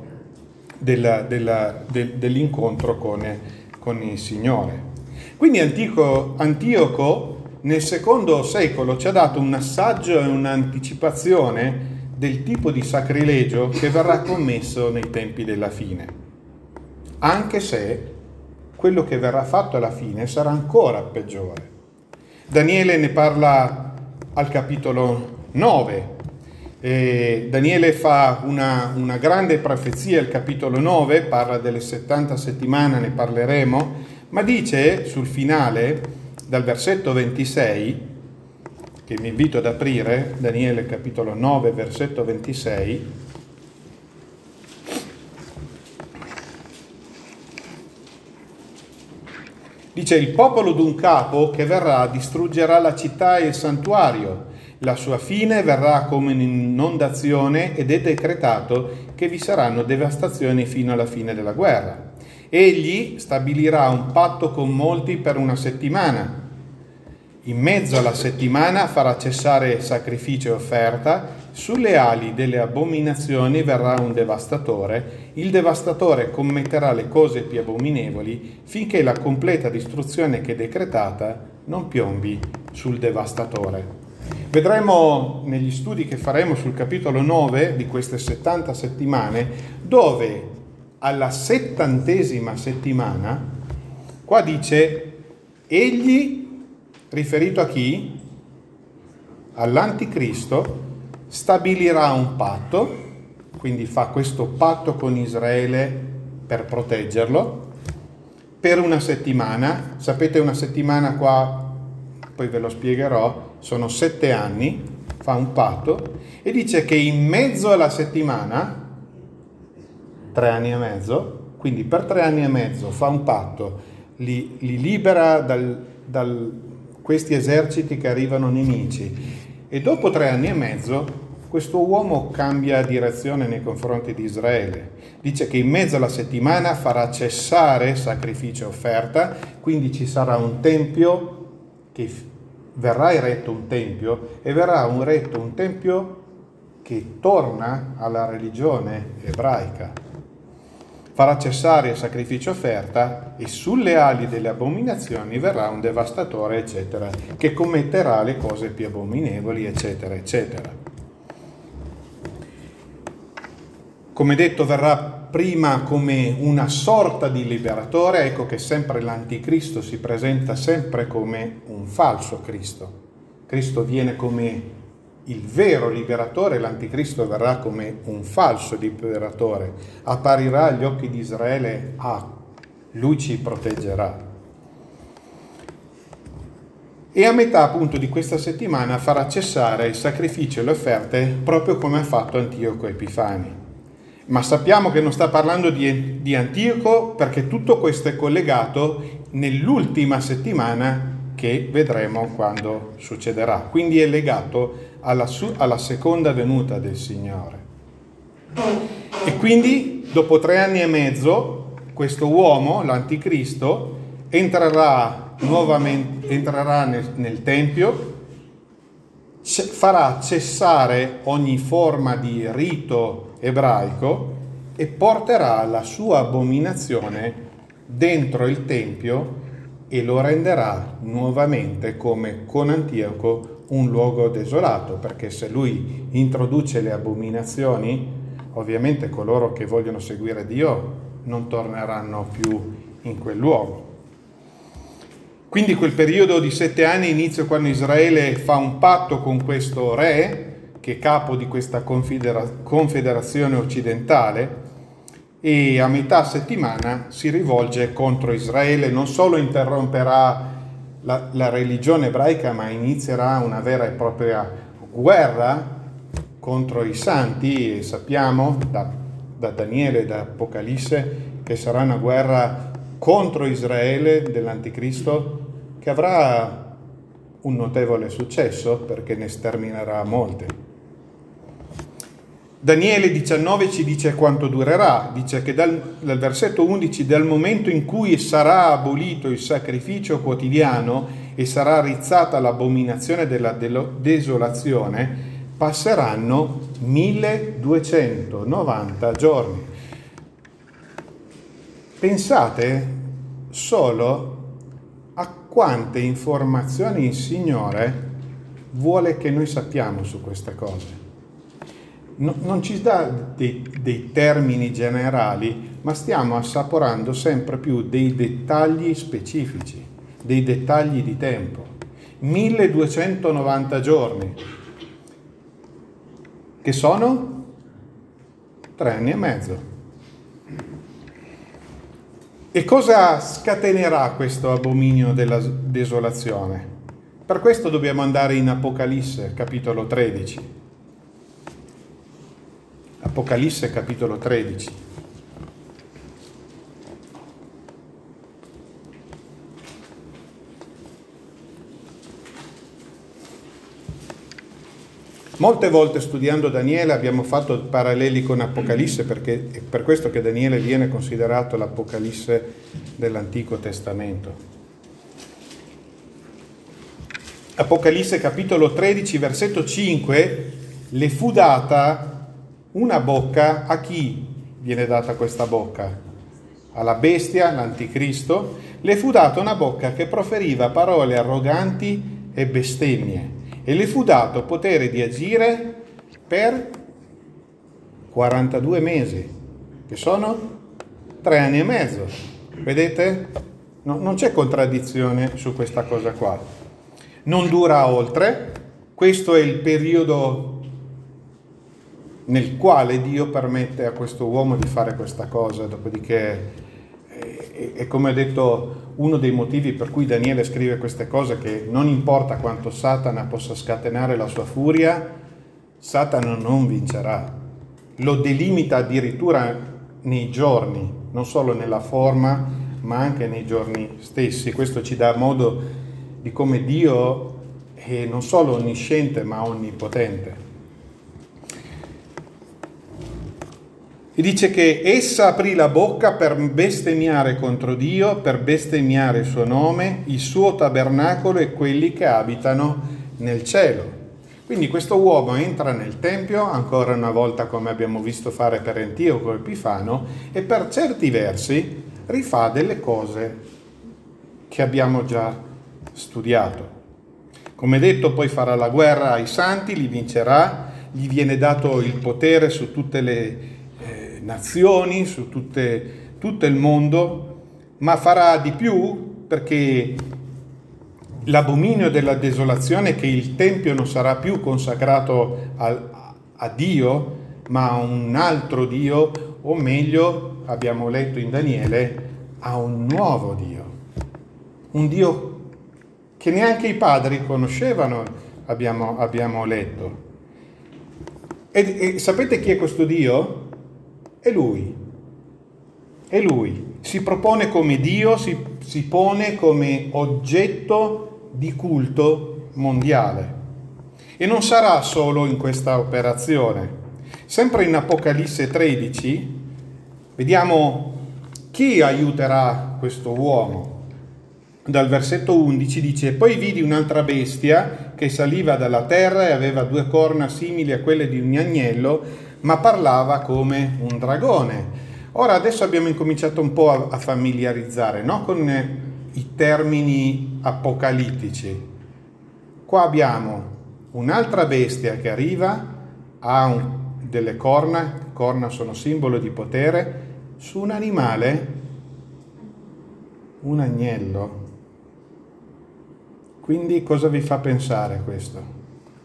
dell'incontro con il Signore. Quindi Antioco nel secondo secolo ci ha dato un assaggio e un'anticipazione del tipo di sacrilegio che verrà commesso nei tempi della fine, anche se quello che verrà fatto alla fine sarà ancora peggiore. Daniele ne parla al capitolo 9. Daniele fa una grande profezia al capitolo 9, parla delle 70 settimane, ne parleremo, ma dice sul finale, dal versetto 26, che mi invito ad aprire, Daniele capitolo 9, versetto 26, dice: il popolo d'un capo che verrà distruggerà la città e il santuario, la sua fine verrà come un'inondazione ed è decretato che vi saranno devastazioni fino alla fine della guerra. Egli stabilirà un patto con molti per una settimana. In mezzo alla settimana farà cessare sacrificio e offerta, sulle ali delle abominazioni verrà un devastatore, il devastatore commetterà le cose più abominevoli finché la completa distruzione che è decretata non piombi sul devastatore. Vedremo negli studi che faremo sul capitolo 9 di queste 70 settimane, dove alla 70ª settimana, qua dice, egli, riferito a chi? All'anticristo, stabilirà un patto, quindi fa questo patto con Israele per proteggerlo, per una settimana. Sapete, una settimana qua, poi ve lo spiegherò, sono 7 anni, fa un patto, e dice che in mezzo alla settimana, 3 anni e mezzo, quindi per 3 anni e mezzo fa un patto, li libera dal questi eserciti che arrivano nemici, e dopo 3 anni e mezzo questo uomo cambia direzione nei confronti di Israele. Dice che in mezzo alla settimana farà cessare sacrificio e offerta, quindi ci sarà un tempio, che verrà eretto un tempio, e verrà eretto un tempio che torna alla religione ebraica. Farà cessare il sacrificio e offerta, e sulle ali delle abominazioni verrà un devastatore, eccetera, che commetterà le cose più abominevoli, eccetera, eccetera. Come detto, verrà prima come una sorta di liberatore. Ecco che sempre l'anticristo si presenta sempre come un falso Cristo. Cristo viene come il vero liberatore, l'anticristo verrà come un falso liberatore. Apparirà agli occhi di Israele, lui ci proteggerà. E a metà appunto di questa settimana farà cessare il sacrificio e le offerte, proprio come ha fatto Antioco Epifani. Ma sappiamo che non sta parlando di Antioco, perché tutto questo è collegato nell'ultima settimana che vedremo quando succederà. Quindi è legato alla seconda venuta del Signore. E quindi dopo 3 anni e mezzo questo uomo, l'anticristo, entrerà nel Tempio, farà cessare ogni forma di rito ebraico e porterà la sua abominazione dentro il Tempio e lo renderà nuovamente, come con Antioco, un luogo desolato, perché se lui introduce le abominazioni, ovviamente coloro che vogliono seguire Dio non torneranno più in quel luogo. Quindi quel periodo di 7 anni inizia quando Israele fa un patto con questo re, che è capo di questa confederazione occidentale, e a metà settimana si rivolge contro Israele. Non solo interromperà la religione ebraica, ma inizierà una vera e propria guerra contro i santi, e sappiamo da Daniele e da Apocalisse che sarà una guerra contro Israele dell'Anticristo che avrà un notevole successo perché ne sterminerà molte. Daniele 19 ci dice quanto durerà, dice che dal versetto 11, dal momento in cui sarà abolito il sacrificio quotidiano e sarà rizzata l'abominazione della desolazione, passeranno 1290 giorni. Pensate solo a quante informazioni il Signore vuole che noi sappiamo su queste cose. Non ci dà dei termini generali, ma stiamo assaporando sempre più dei dettagli specifici, dei dettagli di tempo. 1290 giorni, che sono 3 anni e mezzo. E cosa scatenerà questo abominio della desolazione? Per questo dobbiamo andare in Apocalisse, capitolo 13. Apocalisse capitolo 13. Molte volte studiando Daniele abbiamo fatto paralleli con Apocalisse, perché è per questo che Daniele viene considerato l'Apocalisse dell'Antico Testamento. Apocalisse capitolo 13, versetto 5, le fu data una bocca. A chi viene data questa bocca? Alla bestia, l'anticristo. Le fu data una bocca che proferiva parole arroganti e bestemmie, e le fu dato potere di agire per 42 mesi, che sono 3 anni e mezzo. Vedete? No, non c'è contraddizione su questa cosa qua. Non dura oltre. Questo è il periodo nel quale Dio permette a questo uomo di fare questa cosa. Dopodiché è come ho detto, uno dei motivi per cui Daniele scrive queste cose, che non importa quanto Satana possa scatenare la sua furia, Satana non vincerà. Lo delimita addirittura nei giorni, non solo nella forma, ma anche nei giorni stessi. Questo ci dà modo di come Dio è non solo onnisciente, ma onnipotente. E dice che essa aprì la bocca per bestemmiare contro Dio, per bestemmiare il suo nome, il suo tabernacolo e quelli che abitano nel cielo. Quindi questo uomo entra nel Tempio, ancora una volta come abbiamo visto fare per Antioco Epifano, e per certi versi rifà delle cose che abbiamo già studiato. Come detto, poi farà la guerra ai santi, li vincerà, gli viene dato il potere su tutte le nazioni, su tutto il mondo, ma farà di più, perché l'abominio della desolazione è che il Tempio non sarà più consacrato a Dio, ma a un altro Dio, o meglio, abbiamo letto in Daniele, a un nuovo Dio. Un Dio che neanche i padri conoscevano, abbiamo letto. E sapete chi è questo Dio? È Lui. È Lui. Si propone come Dio, si pone come oggetto di culto mondiale. E non sarà solo in questa operazione. Sempre in Apocalisse 13 vediamo chi aiuterà questo uomo. Dal versetto 11 dice: poi vidi un'altra bestia che saliva dalla terra e aveva 2 corna simili a quelle di un agnello, ma parlava come un dragone. Ora adesso abbiamo incominciato un po' a familiarizzare, no? Con i termini apocalittici. Qua abbiamo un'altra bestia che arriva, ha delle corna sono simbolo di potere, su un animale, un agnello. Quindi cosa vi fa pensare questo?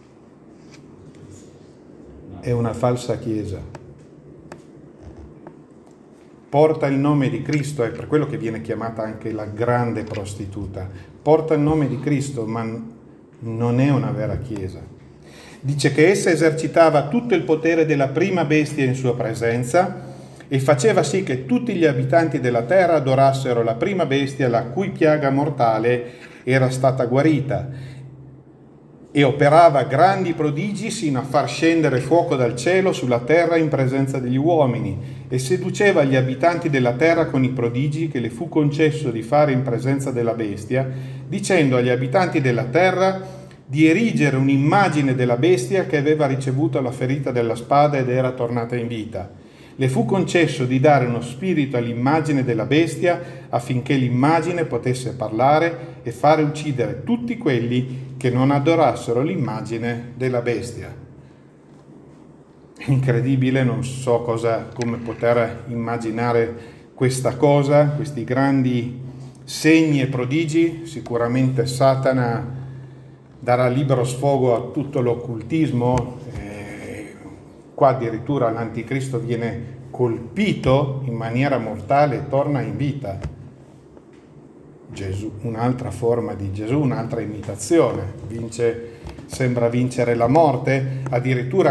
È una falsa chiesa. Porta il nome di Cristo, è per quello che viene chiamata anche la grande prostituta. porta il nome di Cristo, ma non è una vera Chiesa. Dice che essa esercitava tutto il potere della prima bestia in sua presenza e faceva sì che tutti gli abitanti della terra adorassero la prima bestia, la cui piaga mortale era stata guarita, e operava grandi prodigi sino a far scendere fuoco dal cielo sulla terra in presenza degli uomini, e seduceva gli abitanti della terra con i prodigi che le fu concesso di fare in presenza della bestia, dicendo agli abitanti della terra di erigere un'immagine della bestia che aveva ricevuto la ferita della spada ed era tornata in vita. Le fu concesso di dare uno spirito all'immagine della bestia affinché l'immagine potesse parlare e fare uccidere tutti quelli che non adorassero l'immagine della bestia. Incredibile, non so come poter immaginare questa cosa, questi grandi segni e prodigi. Sicuramente Satana darà libero sfogo a tutto l'occultismo. Qua addirittura l'anticristo viene colpito in maniera mortale e torna in vita. Gesù, un'altra forma di Gesù, un'altra imitazione, sembra vincere la morte. Addirittura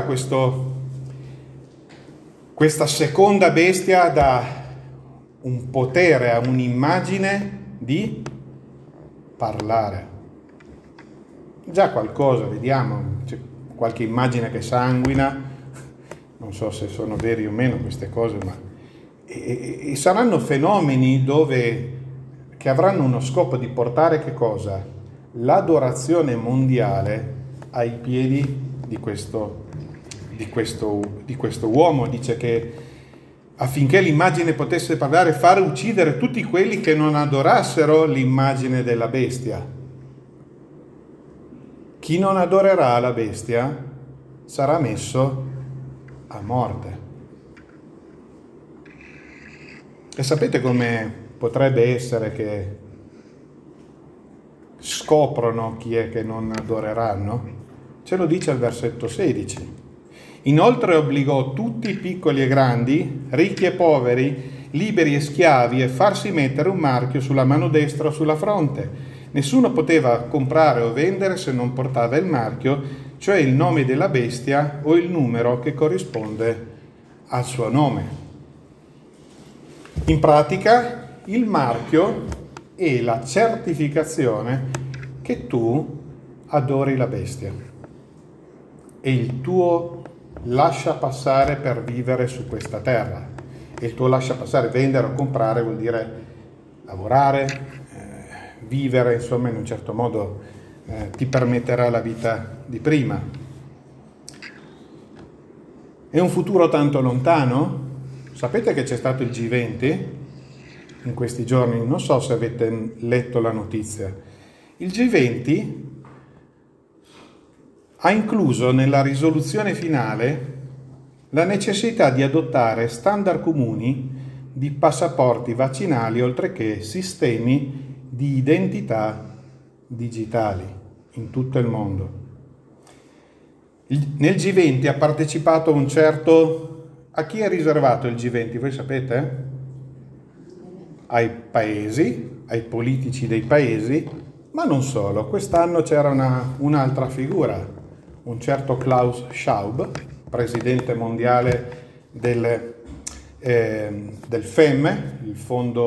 questa seconda bestia dà un potere a un'immagine di parlare. Già qualcosa, vediamo, c'è qualche immagine che sanguina, non so se sono veri o meno queste cose, ma e saranno fenomeni che avranno uno scopo di portare che cosa? L'adorazione mondiale ai piedi di questo uomo. Dice che affinché l'immagine potesse parlare, fare uccidere tutti quelli che non adorassero l'immagine della bestia. Chi non adorerà la bestia sarà messo a morte. E sapete come potrebbe essere che scoprono chi è che non adoreranno? Ce lo dice al versetto 16. Inoltre obbligò tutti, piccoli e grandi, ricchi e poveri, liberi e schiavi, a farsi mettere un marchio sulla mano destra o sulla fronte. Nessuno poteva comprare o vendere se non portava il marchio, cioè il nome della bestia o il numero che corrisponde al suo nome. In pratica, il marchio è la certificazione che tu adori la bestia. È il tuo lascia passare per vivere su questa terra. E il tuo lascia passare, vendere o comprare, vuol dire lavorare, vivere, insomma, in un certo modo ti permetterà la vita di prima. È un futuro tanto lontano? Sapete che c'è stato il G20 in questi giorni? Non so se avete letto la notizia. Il G20 ha incluso nella risoluzione finale la necessità di adottare standard comuni di passaporti vaccinali, oltre che sistemi di identità digitali in tutto il mondo. Nel G20 ha partecipato un certo... A chi è riservato il G20? Voi sapete? Ai paesi, ai politici dei paesi, ma non solo. Quest'anno c'era un'altra figura, un certo Klaus Schwab, presidente mondiale del FEM, il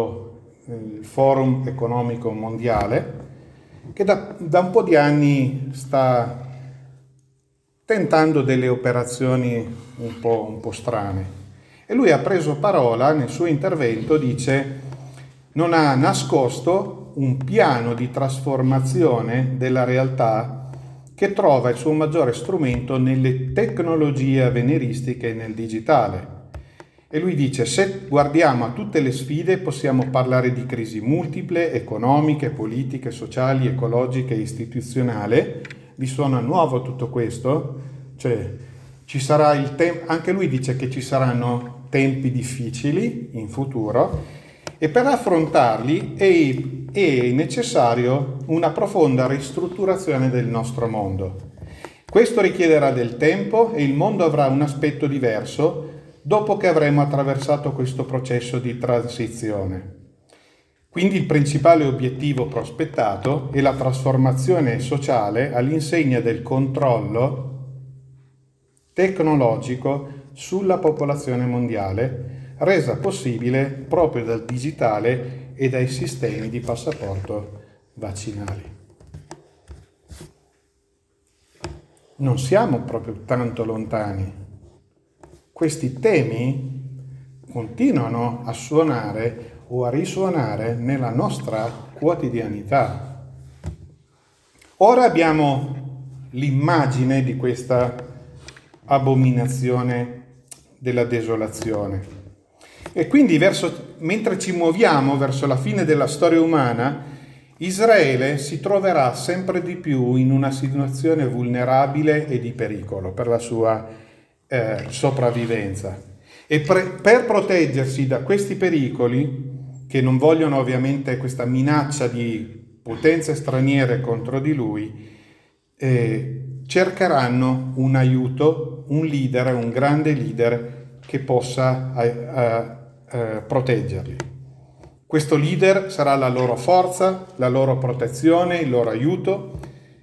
Forum Economico Mondiale, che da un po' di anni sta tentando delle operazioni un po' strane. E lui ha preso parola nel suo intervento, non ha nascosto un piano di trasformazione della realtà che trova il suo maggiore strumento nelle tecnologie avveniristiche e nel digitale. E lui dice: se guardiamo a tutte le sfide possiamo parlare di crisi multiple, economiche, politiche, sociali, ecologiche e istituzionali. Vi suona nuovo tutto questo? Cioè, ci sarà anche lui dice che ci saranno tempi difficili in futuro e per affrontarli è necessario una profonda ristrutturazione del nostro mondo. Questo richiederà del tempo e il mondo avrà un aspetto diverso dopo che avremo attraversato questo processo di transizione. Quindi il principale obiettivo prospettato è la trasformazione sociale all'insegna del controllo tecnologico sulla popolazione mondiale, resa possibile proprio dal digitale e dai sistemi di passaporto vaccinali. Non siamo proprio tanto lontani. Questi temi continuano a suonare o a risuonare nella nostra quotidianità. Ora abbiamo l'immagine di questa abominazione della desolazione. E quindi mentre ci muoviamo verso la fine della storia umana, Israele si troverà sempre di più in una situazione vulnerabile e di pericolo per la sua sopravvivenza. E per proteggersi da questi pericoli, che non vogliono ovviamente questa minaccia di potenze straniere contro di lui, cercheranno un aiuto, un leader, un grande leader che possa proteggerli. Questo leader sarà la loro forza, la loro protezione, il loro aiuto.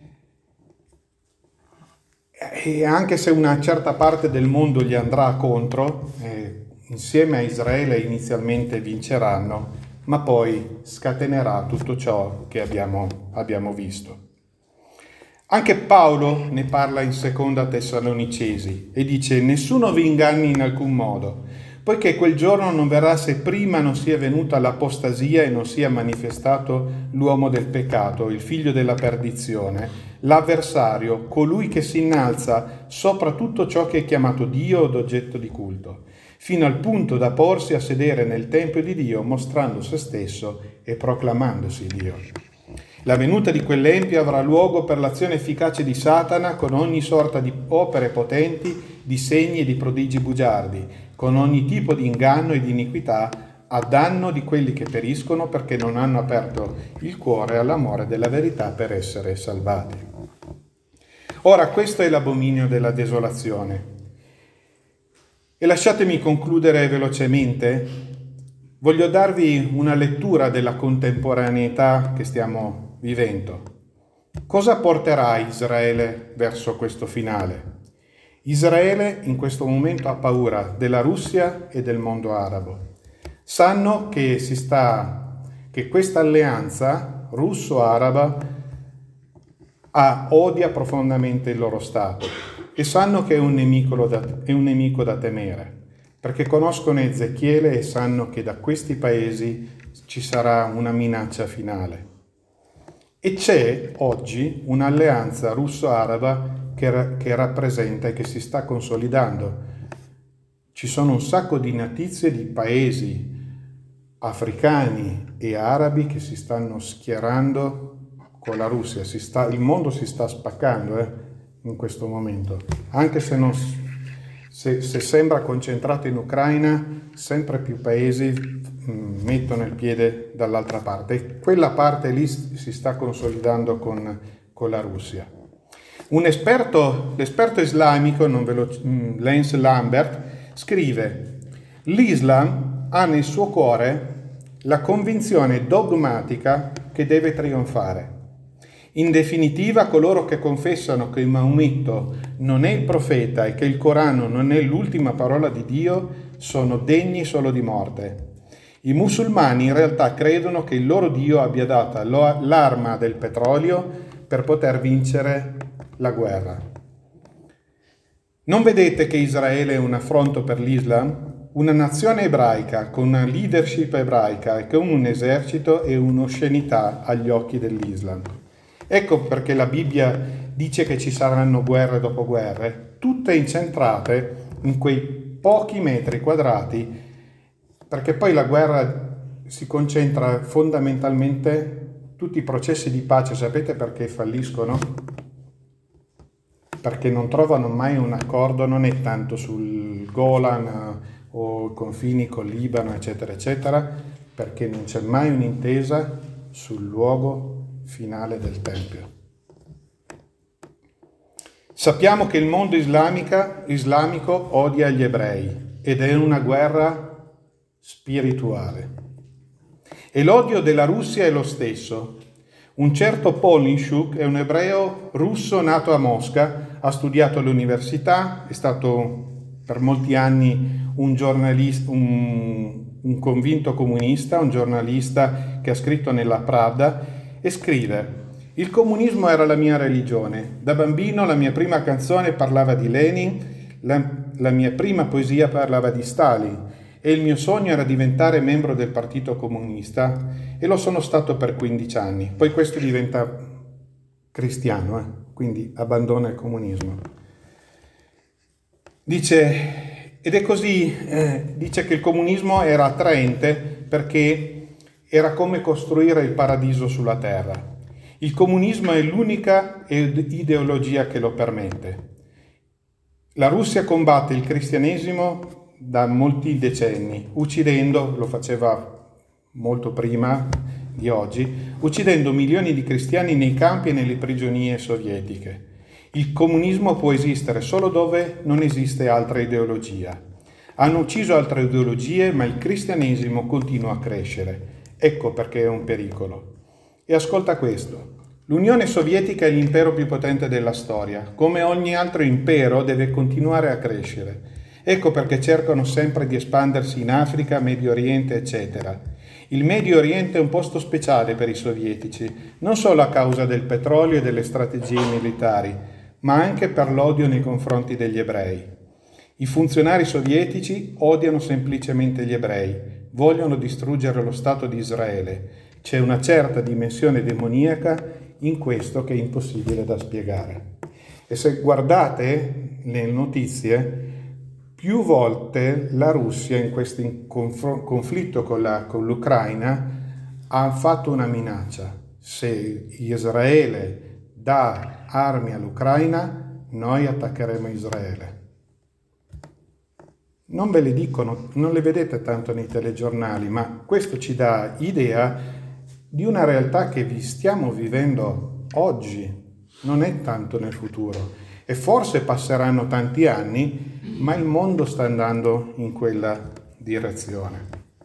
E anche se una certa parte del mondo gli andrà contro, insieme a Israele inizialmente vinceranno, ma poi scatenerà tutto ciò che abbiamo visto. Anche Paolo ne parla in Seconda Tessalonicesi e dice: nessuno vi inganni in alcun modo, poiché quel giorno non verrà se prima non sia venuta l'apostasia e non sia manifestato l'uomo del peccato, il figlio della perdizione, l'avversario, colui che si innalza sopra tutto ciò che è chiamato Dio od oggetto di culto, fino al punto da porsi a sedere nel tempio di Dio, mostrando se stesso e proclamandosi Dio. La venuta di quell'empio avrà luogo per l'azione efficace di Satana, con ogni sorta di opere potenti, di segni e di prodigi bugiardi, con ogni tipo di inganno e di iniquità, a danno di quelli che periscono perché non hanno aperto il cuore all'amore della verità per essere salvati. Ora, questo è l'abominio della desolazione. E lasciatemi concludere velocemente. Voglio darvi una lettura della contemporaneità che stiamo vivendo. Cosa porterà Israele verso questo finale? Israele in questo momento ha paura della Russia e del mondo arabo. Sanno che questa alleanza russo-araba odia profondamente il loro Stato e sanno che è un nemico da temere, perché conoscono Ezechiele e sanno che da questi paesi ci sarà una minaccia finale. E c'è oggi un'alleanza russo-araba che rappresenta e che si sta consolidando. Ci sono un sacco di notizie di paesi africani e arabi che si stanno schierando con la Russia. Il mondo si sta spaccando in questo momento, anche se sembra concentrato in Ucraina, sempre più paesi mettono il piede dall'altra parte e quella parte lì si sta consolidando con la Russia. L'esperto islamico, Lance Lambert, scrive: l'Islam ha nel suo cuore la convinzione dogmatica che deve trionfare. In definitiva, coloro che confessano che Maometto non è il profeta e che il Corano non è l'ultima parola di Dio sono degni solo di morte. I musulmani in realtà credono che il loro Dio abbia dato l'arma del petrolio per poter vincere la guerra. Non vedete che Israele è un affronto per l'Islam? Una nazione ebraica con una leadership ebraica e con un esercito è un'oscenità agli occhi dell'Islam. Ecco perché la Bibbia dice che ci saranno guerre dopo guerre, tutte incentrate in quei pochi metri quadrati, perché poi la guerra si concentra fondamentalmente, tutti i processi di pace, sapete perché falliscono? Perché non trovano mai un accordo, non è tanto sul Golan o i confini col Libano, eccetera, eccetera, perché non c'è mai un'intesa sul luogo finale del Tempio. Sappiamo che il mondo islamico odia gli ebrei ed è una guerra spirituale. E l'odio della Russia è lo stesso. Un certo Polishchuk è un ebreo russo nato a Mosca, ha studiato all'università, è stato per molti anni un giornalista, un convinto comunista, un giornalista che ha scritto nella Pravda e scrive: il comunismo era la mia religione. Da bambino la mia prima canzone parlava di Lenin, la mia prima poesia parlava di Stalin e il mio sogno era diventare membro del Partito Comunista e lo sono stato per 15 anni. Poi questo diventa cristiano, quindi abbandona il comunismo. Dice, ed è così, dice che il comunismo era attraente perché era come costruire il paradiso sulla terra. Il comunismo è l'unica ideologia che lo permette. La Russia combatte il cristianesimo da molti decenni, uccidendo, lo faceva molto prima di oggi, uccidendo milioni di cristiani nei campi e nelle prigionie sovietiche. Il comunismo può esistere solo dove non esiste altra ideologia. Hanno ucciso altre ideologie, ma il cristianesimo continua a crescere. Ecco perché è un pericolo. E ascolta questo. L'Unione Sovietica è l'impero più potente della storia. Come ogni altro impero deve continuare a crescere. Ecco perché cercano sempre di espandersi in Africa, Medio Oriente, eccetera. Il Medio Oriente è un posto speciale per i sovietici, non solo a causa del petrolio e delle strategie militari, ma anche per l'odio nei confronti degli ebrei. I funzionari sovietici odiano semplicemente gli ebrei, vogliono distruggere lo Stato di Israele. C'è una certa dimensione demoniaca in questo che è impossibile da spiegare. E se guardate le notizie, più volte la Russia in questo conflitto con l'Ucraina ha fatto una minaccia. Se Israele dà armi all'Ucraina, noi attaccheremo Israele. Non ve le dicono, non le vedete tanto nei telegiornali, ma questo ci dà idea di una realtà che vi stiamo vivendo oggi, non è tanto nel futuro. E forse passeranno tanti anni, ma il mondo sta andando in quella direzione.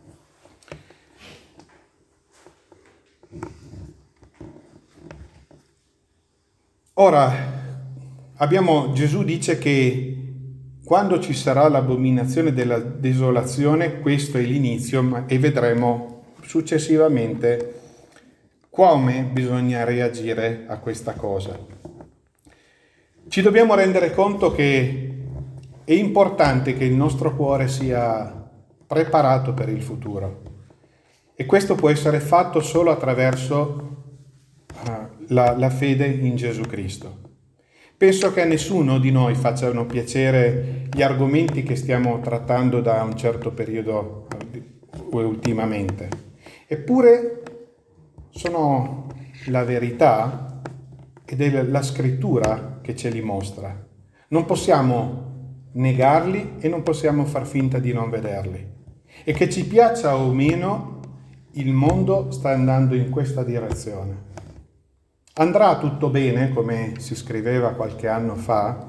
Ora, Gesù dice che quando ci sarà l'abominazione della desolazione, questo è l'inizio, e vedremo successivamente come bisogna reagire a questa cosa. Ci dobbiamo rendere conto che è importante che il nostro cuore sia preparato per il futuro e questo può essere fatto solo attraverso la fede in Gesù Cristo. Penso che a nessuno di noi facciano piacere gli argomenti che stiamo trattando da un certo periodo ultimamente, eppure sono la verità ed è la scrittura che ce li mostra. Non possiamo negarli e non possiamo far finta di non vederli. E che ci piaccia o meno, il mondo sta andando in questa direzione. Andrà tutto bene, come si scriveva qualche anno fa?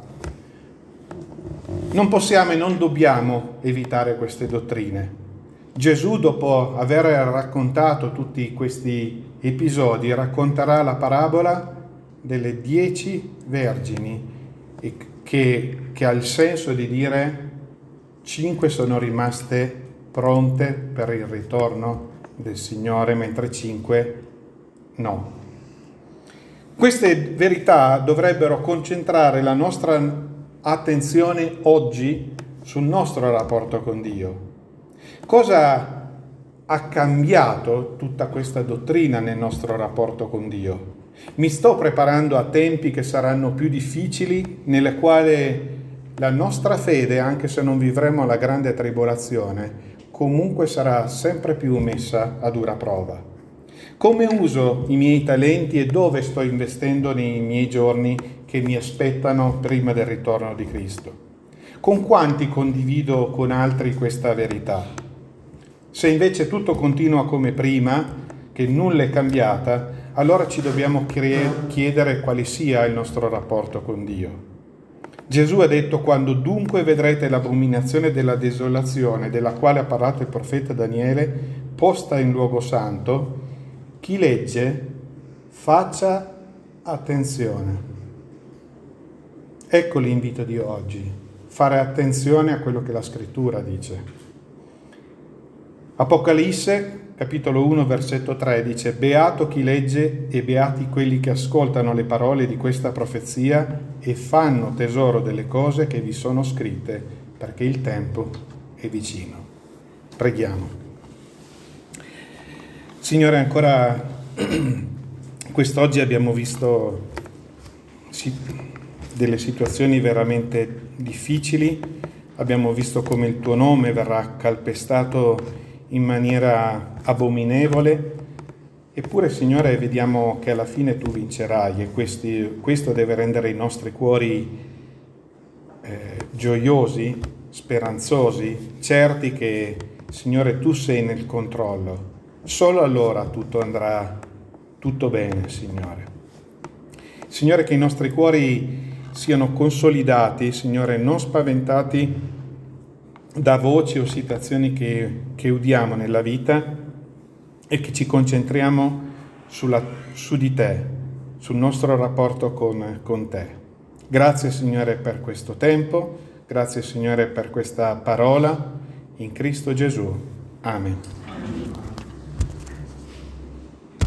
Non possiamo e non dobbiamo evitare queste dottrine. Gesù, dopo aver raccontato tutti questi episodi, racconterà la parabola delle 10 vergini che ha il senso di dire 5 sono rimaste pronte per il ritorno del Signore, mentre 5 no. Queste verità dovrebbero concentrare la nostra attenzione oggi sul nostro rapporto con Dio. Cosa ha cambiato tutta questa dottrina nel nostro rapporto con Dio? Mi sto preparando a tempi che saranno più difficili, nelle quali la nostra fede, anche se non vivremo la grande tribolazione, comunque sarà sempre più messa a dura prova. Come uso i miei talenti e dove sto investendo nei miei giorni che mi aspettano prima del ritorno di Cristo? Con quanti condivido con altri questa verità? Se invece tutto continua come prima, che nulla è cambiata, allora ci dobbiamo chiedere quale sia il nostro rapporto con Dio. Gesù ha detto: quando dunque vedrete l'abominazione della desolazione, della quale ha parlato il profeta Daniele, posta in luogo santo, chi legge faccia attenzione. Ecco l'invito di oggi, fare attenzione a quello che la Scrittura dice. Apocalisse, capitolo 1, versetto 3, dice: beato chi legge e beati quelli che ascoltano le parole di questa profezia e fanno tesoro delle cose che vi sono scritte, perché il tempo è vicino. Preghiamo. Signore, ancora quest'oggi abbiamo visto delle situazioni veramente difficili, abbiamo visto come il tuo nome verrà calpestato in maniera abominevole, eppure, Signore, vediamo che alla fine tu vincerai e questo deve rendere i nostri cuori gioiosi, speranzosi, certi che, Signore, tu sei nel controllo. Solo allora tutto andrà tutto bene, Signore. Signore, che i nostri cuori siano consolidati, Signore, non spaventati da voci o situazioni che udiamo nella vita e che ci concentriamo su di te, sul nostro rapporto con te. Grazie, Signore, per questo tempo, grazie, Signore, per questa parola, in Cristo Gesù. Amen.